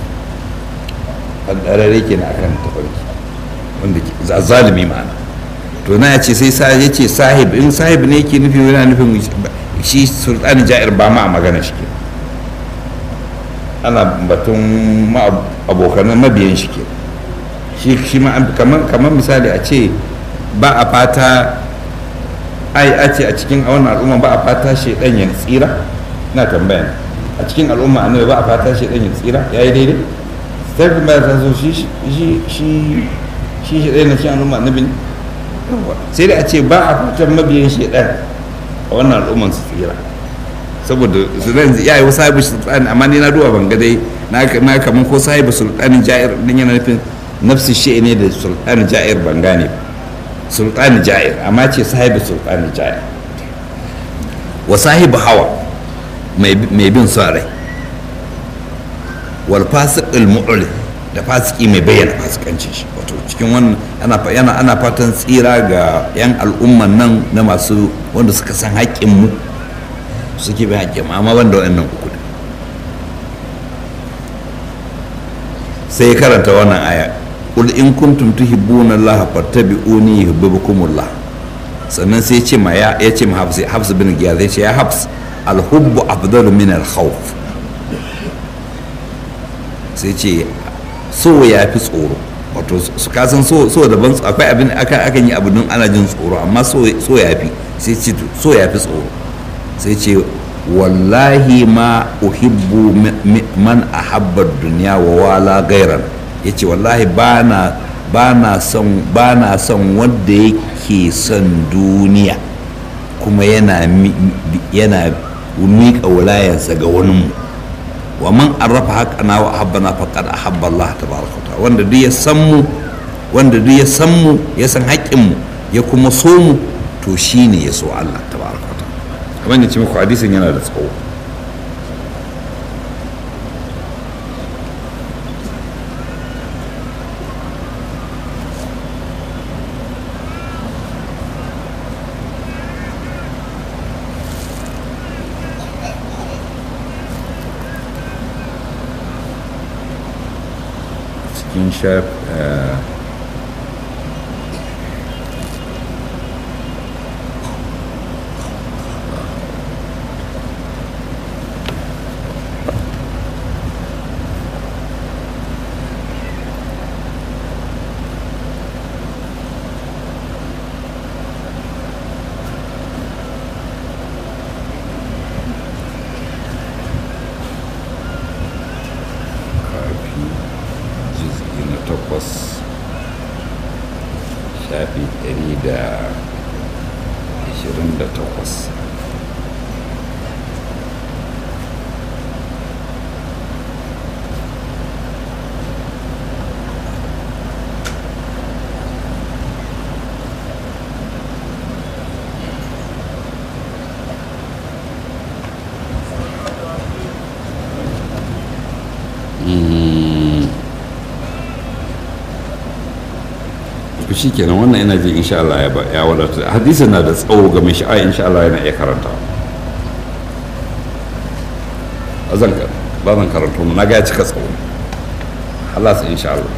ɗararre ke na akan tafarki wanda ke zalimi ma'ana. To na ya ce sai ya ce sahib, in sahib ne ke nufi yana nufin shi sultani ja'ir ba ma a magana shi ke, ana batun abokanan mabiyan shi ke shi ma kamar misali a ce ba a fata ai a ce a cikin wannan al'umma ba a fata shaidan ya tsira. Na tambaya a cikin al'umma annabi ba a fata shaidan ya tsira, ya yi daidai? Sai kuma ta so shi shi shi shi shaidan na cikin al'umma annabi ne, sai da a ce ba a fatan mabiyan shaidan a wannan al'umman su tsira, saboda su zan ya yi wasu sahibu sultani, amma ni na duba ban ga dai na kamar ko sahibu sultani ja'ir din yana nufin nafsi shi ne da sultani ja'ir, ban gane sultani ja'ir, amma ce sahibu sultani ja'ir. Wa sahibu hawa, mai bin sa rai. Wal fasiqul mu'li, da fasiki mai bayyana fasikancin shi. Wato cikin wannan ana ana fatan tsira ga yan al'umman nan na masu wanda suka san haƙƙin mu, suke bin haƙƙin mu, amma banda wannan uku. Sai karanta wannan aya, qul in kuntum tuhibbuna allaha fattabi'uni yuhibbukumullah. Sannan sai ce ma ya ce ma Hafs Hafs bin Giyaz, ya ce ya Hafs al-hubbu afdalu min al-khawf. Sai ce so ya fi tsoro, wato su kasan so so daban, akwai abin akan akan yi abu don ana jin tsoro, amma so so ya fi, sai ce so ya fi tsoro. Sai ce wallahi ma uhibbu man ahabba dunya wa wala gairan. Yace wallahi bana bana son bana son wanda yake son duniya kuma yana yana miƙa wulayansa ga wani mu. Wa man arrafa haqqana wa ahabbana faqad ahabba Allah tabaraka wa ta'ala. Wanda duk ya san mu wanda duk ya san mu ya san haƙƙin mu ya kuma so mu, to shine ya so Allah tabaraka wa ta'ala. Kamar ne ce muku hadisin yana da tsawo. Cikin shaf shafi ɗari da ashirin da takwas to shikenan wannan ina ji insha Allah ya ba ya wadata hadisin na da tsawo ga mai sha'a insha Allah yana iya karanta azan ka ba zan karanto mu na ga ya cika tsawo Allah sai insha Allah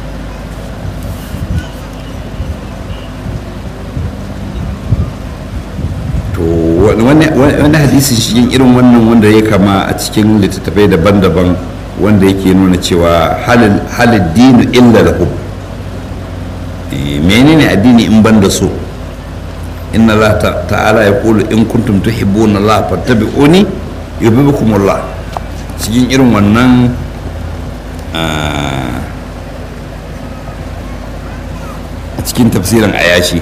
to wani hadisin shi irin wannan wanda ya kama a cikin littattafai daban-daban wanda yake nuna cewa halin dinu illa lahu menene addini in ban da so inna Allah ta'ala ya kulu in kuntum tuhibbuna Allah fattabi'uni yuhibbukum Allah cikin irin wannan a cikin tafsirin ayashi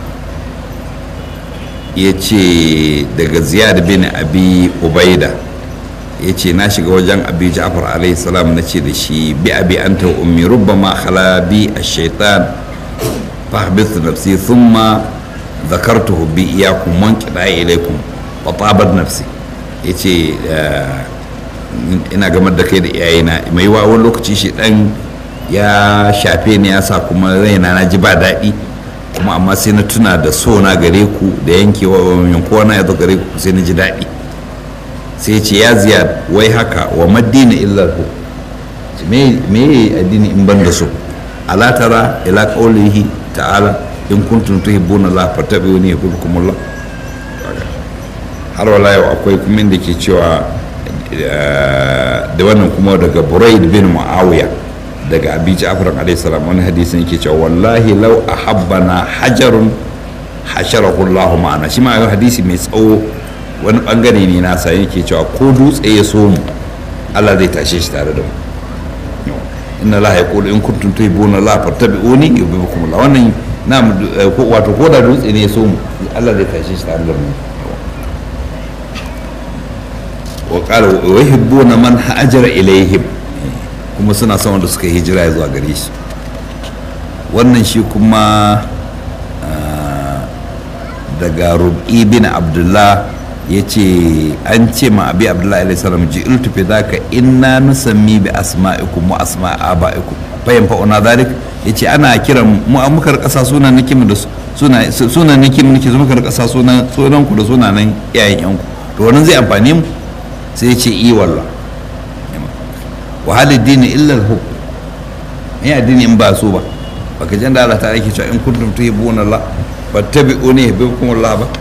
ya ce daga ziyad bin abi ubaida ya ce na shiga wajen abi ja'far alaihi salam na ce da shi bi abi anta wa ummi rubbama khala bi ash-shaytan fa habithu nafsi thumma dhakartuhu bi iyyakum man qida ilaykum wa tabat nafsi yace ina gamar da kai da iyayena mai wa wani lokaci shi dan ya shafe ni ya sa kuma raina na ji ba daɗi kuma amma sai na tuna da so na gare ku da yankewa yankuwa na ya zo gare ku sai na ji daɗi sai ce ya ziyar wai haka wa maddina illar ku me me addini in ban da so ala tara ila qawlihi ta'ala in kuntum tuhibbuna Allah fattabi'uni yuhibbukum Allah har wala yau akwai kuma inda ke cewa da wannan kuma daga Buraid bin Muawiya daga abi ja'far alayhi salam wani hadisin yake cewa wallahi law ahabbana hajarun hasharahu Allah ma'ana shi ma hadisi mai tsawo wani bangare ne nasa yake cewa ko dutse ya so mu Allah zai tashe shi tare da mu inna Allah yaqulu in kuntum tuhibbuna Allah fattabi'uni yuhibbukum Allah wannan na wato ko da dutse ne ya so mu Allah zai tashe shi tare da mu wa qala wa yuhibbuna man hajara ilayhim kuma suna son wanda suka hijira zuwa gare shi wannan shi kuma daga rubi bin abdullah ya ce an ce ma abi abdullah alaihi salam ji iltu fi zaka inna nusammi bi asma'ikum wa asma'i aba'ikum fa yanfa'una dhalik yace ana kiran mu a muka kasa sunan nake mu da suna sunan nake mu nake zo muka kasa sunan sunan ku da sunanan iyayen yanku to wannan zai amfane mu sai ya ce i wallah wa hal dini illa al hukm ya addini in ba so ba baka jan da Allah ta yake cewa in kuntum tuhibbuna Allah fattabi'uni yuhibbukum Allah ba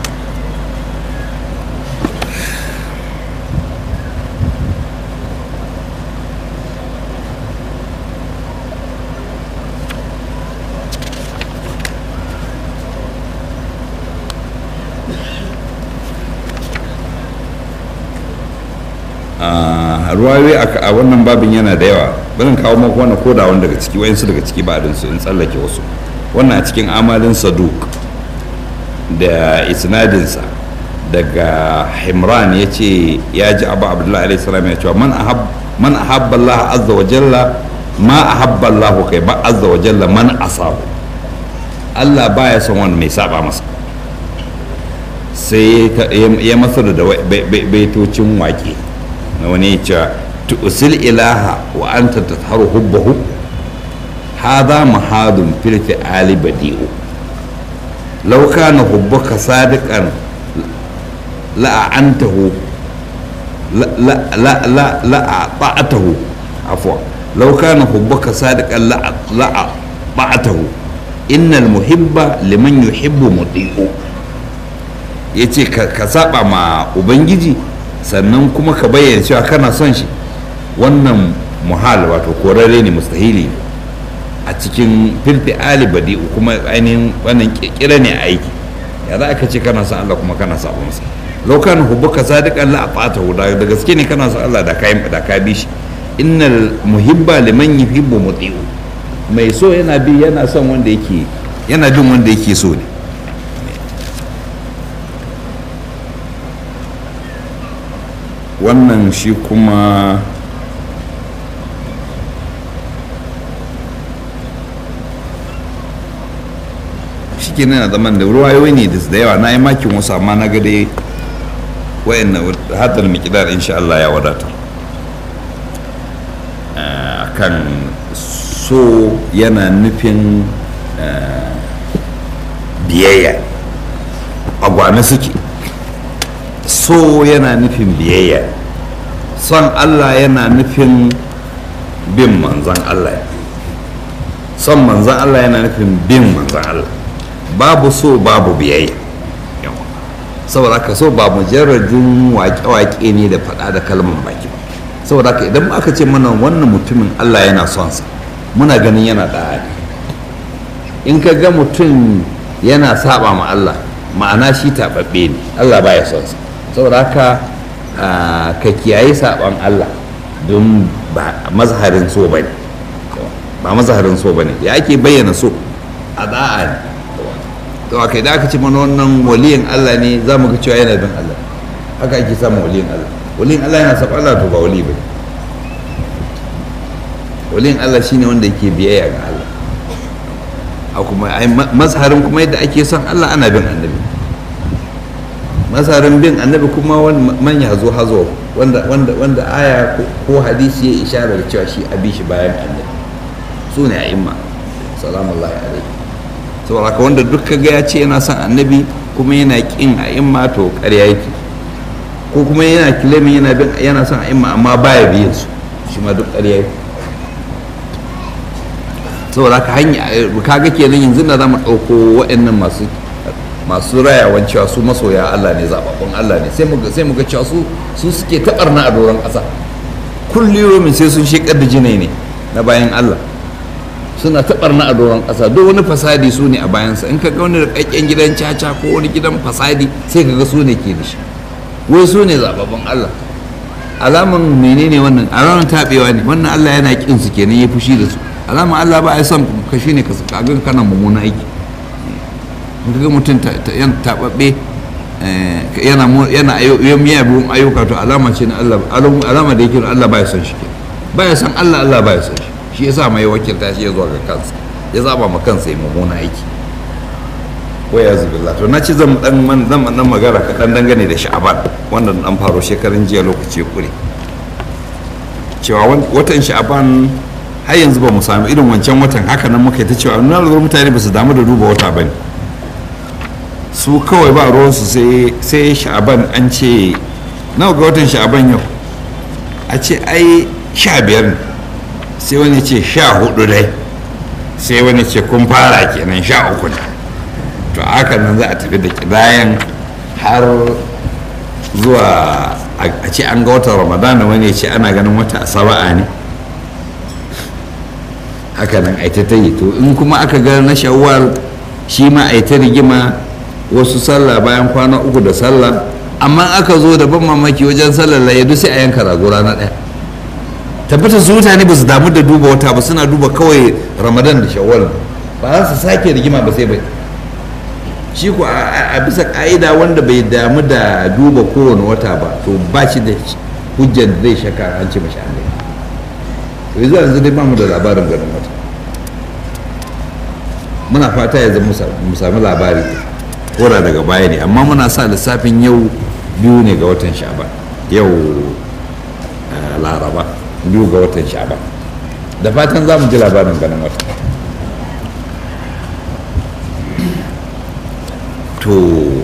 ruwayoyi a wannan babin yana da yawa barin kawo maka wannan koda wanda daga ciki wayansu daga ciki ba su in tsallake wasu wannan a cikin amalin saduk da isnadinsa daga himran ya ce ya ji abu abdullahi alaihi salam ya cewa man ahab man ahabba Allah azza wa jalla ma ahabba Allah kai ba azza wa jalla man asabu Allah baya son wanda mai saba masa sai ya masa da baitocin waƙe na wani ya ce tu'sil ilaha wa anta tatharu hubbahu hadha mahadun fil fi'ali badi'u law kana hubbuka sadiqan la antahu la la la la ata'atahu afwa law kana hubbuka sadiqan la la ata'atahu innal muhibba liman yuhibbu muti'u yace ka saba ma ubangiji sannan kuma ka bayyana cewa kana son shi wannan muhal wato korare ne mustahili a cikin filfi ali badi kuma ainihin wannan kirkira ne a aiki ya za ka ce kana son Allah kuma kana saba masa laukan hubbuka sadiqan la afatahu da gaske ne kana son Allah da kai da ka bi shi innal muhibba liman yuhibbu muti'u mai so yana bi yana son wanda yake yana bin wanda yake so ne wannan shi kuma shi ke nuna zaman da ruwayoyi ne da yawa na yi makin wasu amma na gade wayan na hadar mikidar insha Allah ya wadata kan so yana nufin biyayya a gwane suke. So yana nufin biyayya, son Allah yana nufin bin manzan Allah, son manzan Allah yana nufin bin manzan Allah. Babu so babu biyayya. Saboda haka so ba mujarradin waƙe-waƙe ne da faɗa da kalman baki ba. Saboda haka idan aka ce mana wannan mutumin Allah yana son sa, muna ganin yana da'a ne. In ka ga mutum yana saba ma Allah, ma'ana shi taɓaɓɓe ne, Allah baya son sa. Saboda haka ka kiyaye saɓon Allah don ba mazharin so ba ne, ba mazharin so ba ne. Ya ake bayyana so a da'a ne. To haka idan aka ce mana wannan waliyin Allah ne, za mu ga cewa yana bin Allah. Haka ake samun waliyin Allah. Waliyin Allah yana saɓon Allah, to ba wali ba ne. Waliyin Allah shine wanda yake biyayya ga Allah. A kuma mazharin kuma yadda ake son Allah, ana bin annabi. Mazharin bin annabi kuma man ya zo hazo wanda wanda wanda aya ko hadisi ya isharar cewa shi abi shi bayan annabi, su ne a'imma salamullahi alaihi. Saboda haka wanda duk kaga ya ce yana son annabi kuma yana kin a'imma, to ƙarya yake. Ko kuma yana kilemin yana bin yana son a'imma amma baya biyin su, shi ma duk ƙarya yake. Saboda haka hanya kaga kenan yanzu da zamu ɗauko waɗannan masu masu rayawan cewa su masoya Allah ne, zababbun Allah ne, sai muga sai muga cewa su su suke taɓarna a doron ƙasa. Kulliyomin sai sun shekar da jinai ne na bayan Allah, suna taɓarna a doron ƙasa. Duk wani fasadi su ne a bayansa. In ka ga wani rikakken gidan caca ko wani gidan fasadi, sai ka ga su ne ke da shi, wai su ne zababbun Allah. Alaman menene wannan? Alaman taɓewa ne wannan. Allah yana ƙin su kenan, ya fushi da su. Alaman Allah ba a son ka shi ne ka ga kana mummuna aiki. Ga mutum yan taɓaɓɓe yana yana miyagun ayyuka, to alama ce na Allah, alama da yake Allah ba ya son shi, ba ya son Allah, Allah ba ya son shi. Shi yasa mai wakilta shi ya zuwa ga kansa, ya zaba ma kansa ya mummuna aiki. Waya zubillah. To na ci zan dan man zan dan magana kaɗan dangane da Sha'aban, wanda dan faro shekarun jiya lokaci kure, cewa watan Sha'aban har yanzu ba mu sami irin wancan watan haka nan muka yi ta cewa nuna lura mutane ba su damu da duba wata ba ne. Su kawai ba ruwansu sai Sha'aban an ce nawa ga watan Sha'aban yau, a ce ai sha biyar ne, sai wani ce sha hudu dai, sai wani ce kun fara kenan sha uku ne. To haka nan za a tafi da kidayan har zuwa a ce an ga watan Ramadana, wani ya ce ana ganin wata saba'a ne, haka nan a ta yi. To in kuma aka ga na Shawwal, shi ma a ta rigima, wasu sallah bayan kwana uku da sallah, amma aka zo da ban mamaki wajen sallar layadu sai a yanka rago rana ɗaya. Tabbata su mutane ba su damu da duba wata ba, suna duba kawai Ramadan da Shawwal, ba za su sake rigima ba sai bai. Shi ko a bisa ka'ida wanda bai damu da duba kowane wata ba, to ba shi da hujjar zai shaka an ce mashi an gani. Yanzu yanzu dai ba mu da labarin ganin wata. Muna fata ya zama mu sami labari kora daga baya ne, amma muna sa lissafin yau biyu ne ga watan Sha'ban, yau Laraba biyu ga watan Sha'ban. Da fatan za mu ji labarin ganin wata. To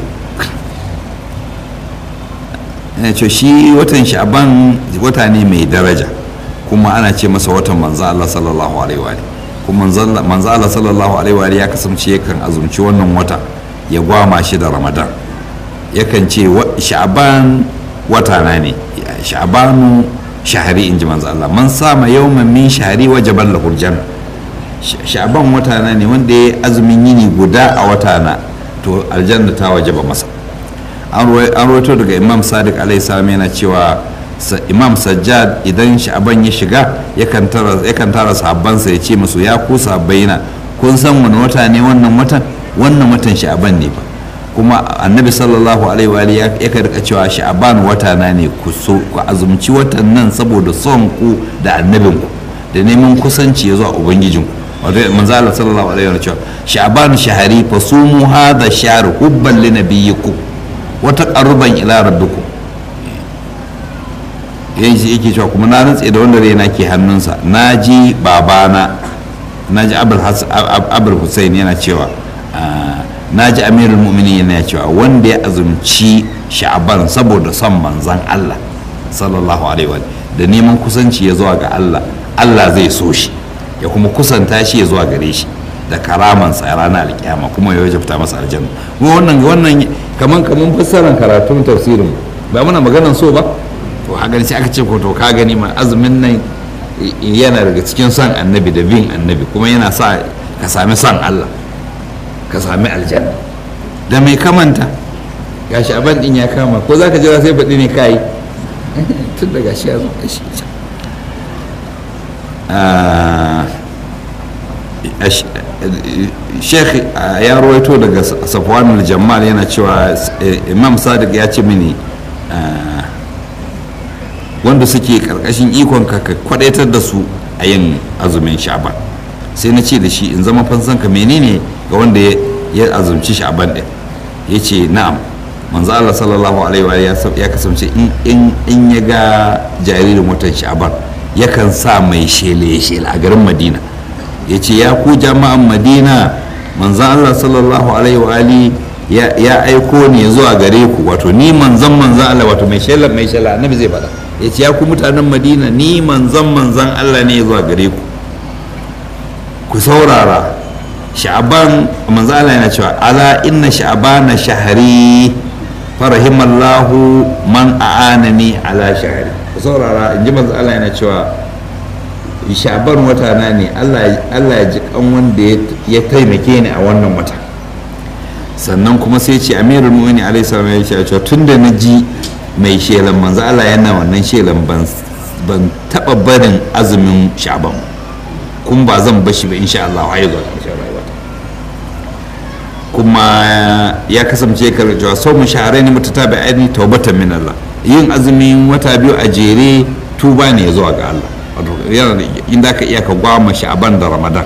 ya ce shi watan Sha'ban wata ne mai daraja, kuma ana ce masa watan manzo Allah sallallahu alaihi wa kuma manzo Allah sallallahu alaihi wa ya kasance yakan azumci wannan wata ya gwama shi da Ramadan. Yakan ce Sha'ban wata na ne, Sha'banu shahari, in ji manzo Allah, man sama yawman min shahari wajaban lahu aljanna. Sha'ban wata na ne, wanda ya azumin yini guda a wata na, to aljanna ta wajaba masa. An rawaito daga Imam Sadiq alaihi salam yana cewa Imam Sajjad idan Sha'ban ya shiga yakan tara yakan tara sahabbansa ya ce musu, ya ku sahabbaina, kun san wani wata ne wannan watan? Wannan watan Sha'ban ne ba. Kuma Annabi sallallahu alaihi wa alihi yakan rika cewa Sha'ban wata na ne, ku so ku azumci watan nan saboda son ku da annabinku da neman kusanci ya zuwa ubangijinku. Wato manzo Allah sallallahu alaihi wa sallam, Sha'ban shahari fasumu hadha shahr hubban li nabiyyikum wa taqarruban ila rabbikum. Yanzu yake cewa kuma na rantse da wanda raina ke hannunsa, naji babana naji Abul Hasan Abul Hussein yana cewa na ji amirul mu'minin yana cewa wanda ya azumci sha'aban saboda son manzan Allah sallallahu alaihi wa da neman kusanci ya zuwa ga Allah, Allah zai so shi ya kuma kusanta shi ya zuwa gare shi da karamansa a ranar alkiyama kuma ya wajabta masa aljanna. kuma wannan wannan kaman kaman fassarar karatun tafsirin ba muna maganan so ba, to haka sai aka ce ko to ka gani ma azumin nan yana daga cikin son annabi da bin annabi, kuma yana sa ka sami son Allah ka sami aljanna. da mai kamanta gashi aban din ya kama ko zaka jira sai faɗi ne kai tun da gashi ya zo gashi Sheikh ya rawaito daga Safwan al-Jammal yana cewa Imam Sadiq ya ce mini wanda suke karkashin ikon ka kwadaitar da su a yin azumin Sha'ban. sai na ce da shi in zama fansan ka menene ga wanda ya azumci Sha'ban din, yace na'am manzo Allah sallallahu alaihi wa ya kasance in in ya ga jaririn watan Sha'ban yakan sa mai shele shele a garin Madina, ya ce ya ku jama'an Madina manzan Allah sallallahu alaihi wa ali ya aiko ne zuwa gare ku, wato ni manzan manzan Allah, wato mai shela mai shela annabi zai faɗa, ya ce ya ku mutanen Madina ni manzan manzan Allah ne zuwa gare ku ku saurara. Sha'ban manzan Allah yana cewa ala inna sha'bana shahri farahimallahu man a'anani ala shahri. Ku saurara, in ji manzan Allah yana cewa Sha'ban wata na ne, Allah ya ji kan wanda ya taimake ni a wannan wata. Sannan kuma sai ce amirul mu'minin alaihi salam ya ce tunda na ji mai shelan manzo Allah yana wannan shelan ban ban taba barin azumin Sha'ban kuma ba zan bashi ba insha Allah har zuwa ƙarshen rayuwata. Kuma ya kasance karjawa sau mu shaharaini mutatabi'aini tawbatan min Allah, yin azumin wata biyu a jere tuba ne zuwa ga Allah, yana inda ka iya ka gwama Sha'ban da Ramadan.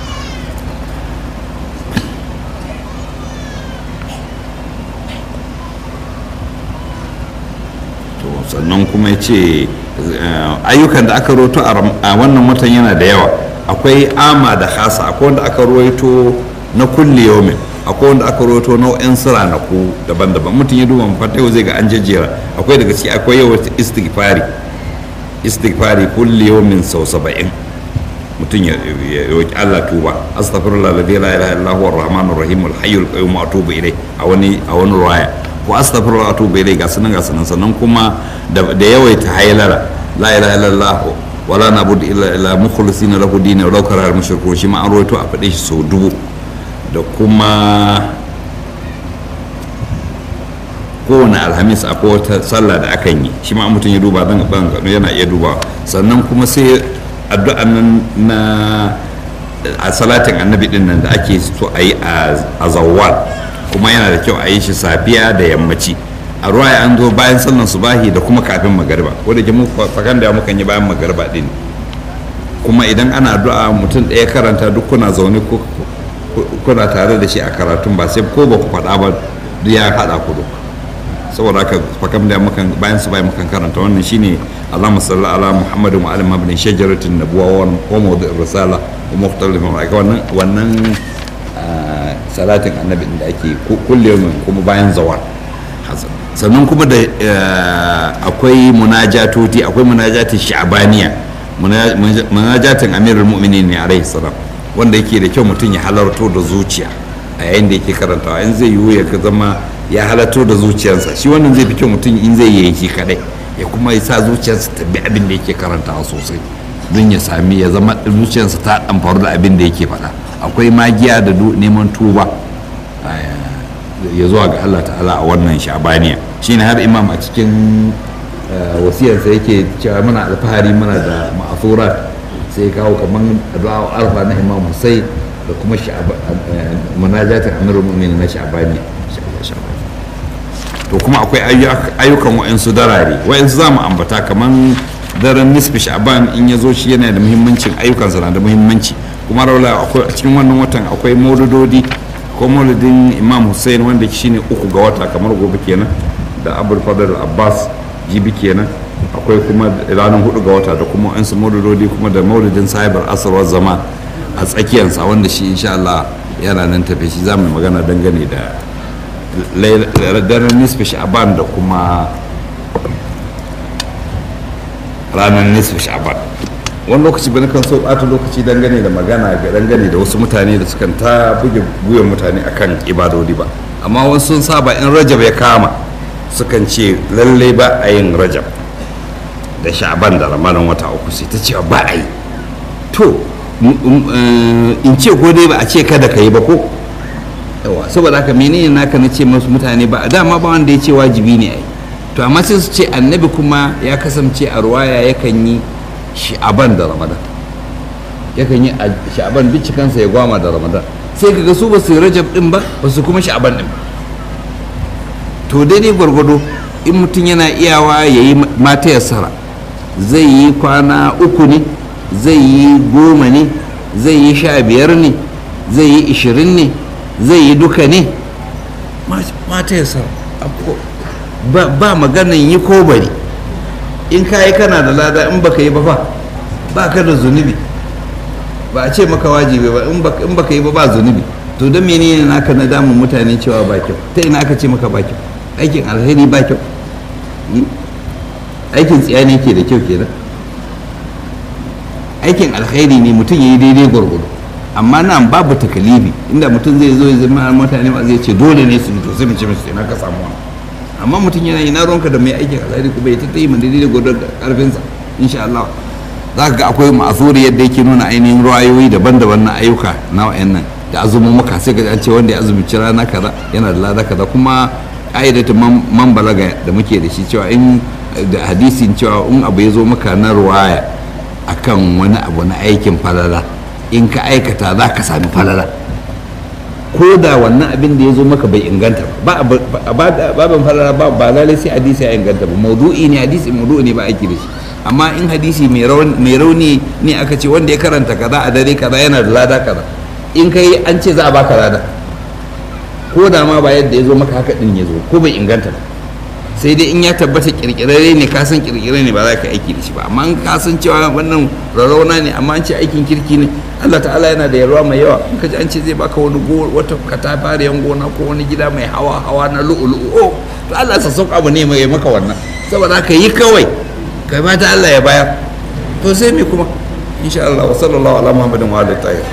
To sannan kuma ya ce ayyukan da aka roto a wannan watan yana da yawa, akwai ama da khasa, akwai wanda aka roto na kulli yawmin, akwai wanda aka roto nau'in sira na ku daban-daban. Mutum ya duba mafatai zai ga an jejjera, akwai daga ciki akwai yawan istighfari istighfari kulli yawmin sau saba'in mutum ya roki Allah tuba, astaghfirullah alladhi la ilaha illa huwa arrahmanur rahim alhayyul qayyum atubu ilayh a wani a wani riwaya, ko astaghfirullah atubu ilayh ga sunan ga sunan sannan kuma da yawaita haylara la ilaha illallah wala nabudu illa illa mukhlisina lahu dinu wa law kara al mushrikun, shi ma an rawaito a fade shi sau dubu. Da kuma kowane alhamis akwai wata sallah da akan yi, shi ma mutum ya duba dan yana iya duba. Sannan kuma sai addu'an nan na a salatin annabi din nan da ake so a yi a zawwal, kuma yana da kyau a yi shi safiya da yammaci. A ruwaya an zo bayan sallan subahi da kuma kafin magariba, ko da ke mu fakan da mukan yi bayan magariba din. Kuma idan ana addu'a mutum ɗaya karanta duk kuna zaune ko kuna tare da shi a karatun, ba sai ko ba ku faɗa ba duk ya haɗa ku duk. Saboda haka fakam da mukan bayan su bayan mukan karanta wannan shine Allahumma salli ala Muhammadin wa ala mabni shajaratin nabuwa wa mawdu'ir risala wa mukhtalif malaika, wannan wannan salatin annabi da ake kullum kuma bayan zawar. Sannan kuma da akwai munajatoti, akwai munajatin sha'baniya, munajatin amirul mu'minin ne alaihi salam, wanda yake da kyau mutum ya halarto da zuciya a yayin da yake karantawa, in zai yiwu ya zama ya halarto da zuciyarsa. Shi wannan zai fi kyau mutum in zai yi shi kadai ya kuma ya sa zuciyarsa ta bi abin da yake karantawa sosai, don ya sami ya zama zuciyarsa ta ɗamfaru da abin da yake faɗa. Akwai magiya da neman tuba ya zuwa ga Allah ta'ala a wannan sha'baniya. Shine har imam a cikin wasiyarsa yake cewa muna alfahari muna da ma'asurat, sai kawo kamar addu'a alfa na imam Hussein da kuma munajatin amirul mu'minin na sha'baniya. To kuma akwai ayyukan wa'insu darare, wa'insu za mu ambata kamar daren nisfi sha'ban in ya zo shi yana da muhimmancin, ayyukansa na da muhimmanci. Kuma raula akwai a cikin wannan watan akwai mauludodi, ko mauludin imam Hussein wanda shine uku ga wata kamar gobe kenan, da abul fadl abbas jibi kenan. Akwai kuma ranar hudu ga wata da kuma wa'insu mauludodi kuma da mauludin sahibar asarwar zama a tsakiyarsa, wanda shi insha Allah yana nan tafe shi za mu magana dangane da ranar nisfi sha'aban da kuma ranar nisfi sha'aban. Wani lokaci bane kan so ɓata lokaci dangane da magana ga dangane da wasu mutane da sukan ta buge guyan mutane akan ibadodi ba, amma wasu sun saba in rajab ya kama sukan ce lalle ba a yin rajab da sha'aban da ramadan wata uku, sai ta cewa ba a yi. To in ce ko dai ba a ce kada ka yi ba ko yawa, saboda haka menene naka na ce masu mutane ba, dama ba wanda ya ce wajibi ne a yi. To amma sai su ce annabi kuma ya kasance a ruwaya yakan yi sha'aban da ramadan, yakan yi sha'aban bincikansa ya gwama da ramadan, sai kaga su ba su rajab din ba ba su kuma sha'aban din ba. To daidai gwargwado in mutum yana iyawa ya yi mata yassara, zai yi kwana uku ne, zai yi goma ne, zai yi sha biyar ne, zai yi ishirin ne, zai yi duka ne, mata yassara ba maganin yi ko bari. In ka yi kana da lada, in baka yi ba fa ba ka da zunubi, ba a ce maka wajibi ba, in baka yi ba ba zunubi. To don menene naka na damun mutane cewa ba kyau? Ta ina aka ce maka ba kyau? Aikin alheri ba kyau? Aikin tsiya ne ke da kyau kenan? Aikin alheri ne mutum ya yi daidai gwargwado, amma nan babu takalifi. Inda mutum zai zo ya zama mutane ma zai ce dole ne su to sai mu ce musu ina ka samu wani. Amma mutum yana yi na ronka da mai aikin alheri kuma ya tattayi man daidai gwargwado da karfinsa, insha Allah za ka ga akwai ma'azuri yadda yake nuna ainihin ruwayoyi daban-daban na ayyuka na wa'annan da azumin muka, sai ga an ce wanda ya azumci rana kaza yana da lada kaza. Kuma ƙa'idatu man balaga da muke da shi cewa in da hadisin cewa in abu ya zo maka na ruwaya akan wani abu na aikin falala, in ka aikata za ka sami falala, ko da wannan abin da ya zo maka bai inganta ba. Babin falala ba lalai sai hadisi ya inganta ba, maudu'i ne, hadisi maudu'i ne ba aiki da shi. Amma in hadisi mai rauni ne aka ce wanda ya karanta kaza a dare kaza yana da lada kaza, in kai an ce za a baka lada, ko da ma ba yadda ya zo maka haka din ya zo, ko bai inganta ba. Sai dai in ya tabbata kirkirare ne, ka san kirkirare ne ba za ka aiki da shi ba. Amma in ka san cewa wannan rarrauna ne, amma an ce aikin kirki ne, Allah ta'ala yana da yarwa mai yawa. In ka ji an ce zai baka wani wata katafariyan gona ko wani gida mai hawa hawa na lu'ulu'u, oh to Allah sa sauka abu ne mai maka wannan, saboda ka yi kawai kai mata Allah ya bayar. To sai me kuma, insha Allah. Wa sallallahu ala Muhammadin wa alihi tahir.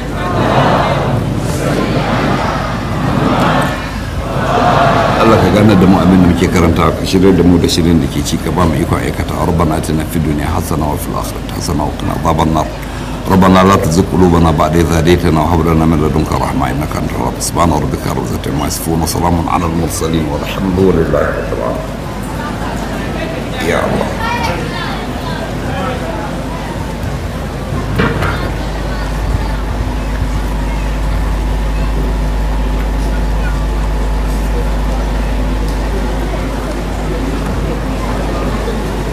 Allah ka gane da mu abin da muke karanta, ka shirya da mu da shirin da ke ci, ka ba mu iko aikata. Rabbana atina fid dunya hasana wa fil akhirati hasana wa qina adhaban nar. ربنا لا تزغ قلوبنا بعد إذ هديتنا وهب لنا من لدنك رحمة إنك أنت الوهاب. سبحان ربك رب العزة عما يصفون وسلام على المرسلين والحمد لله رب العالمين. يا الله.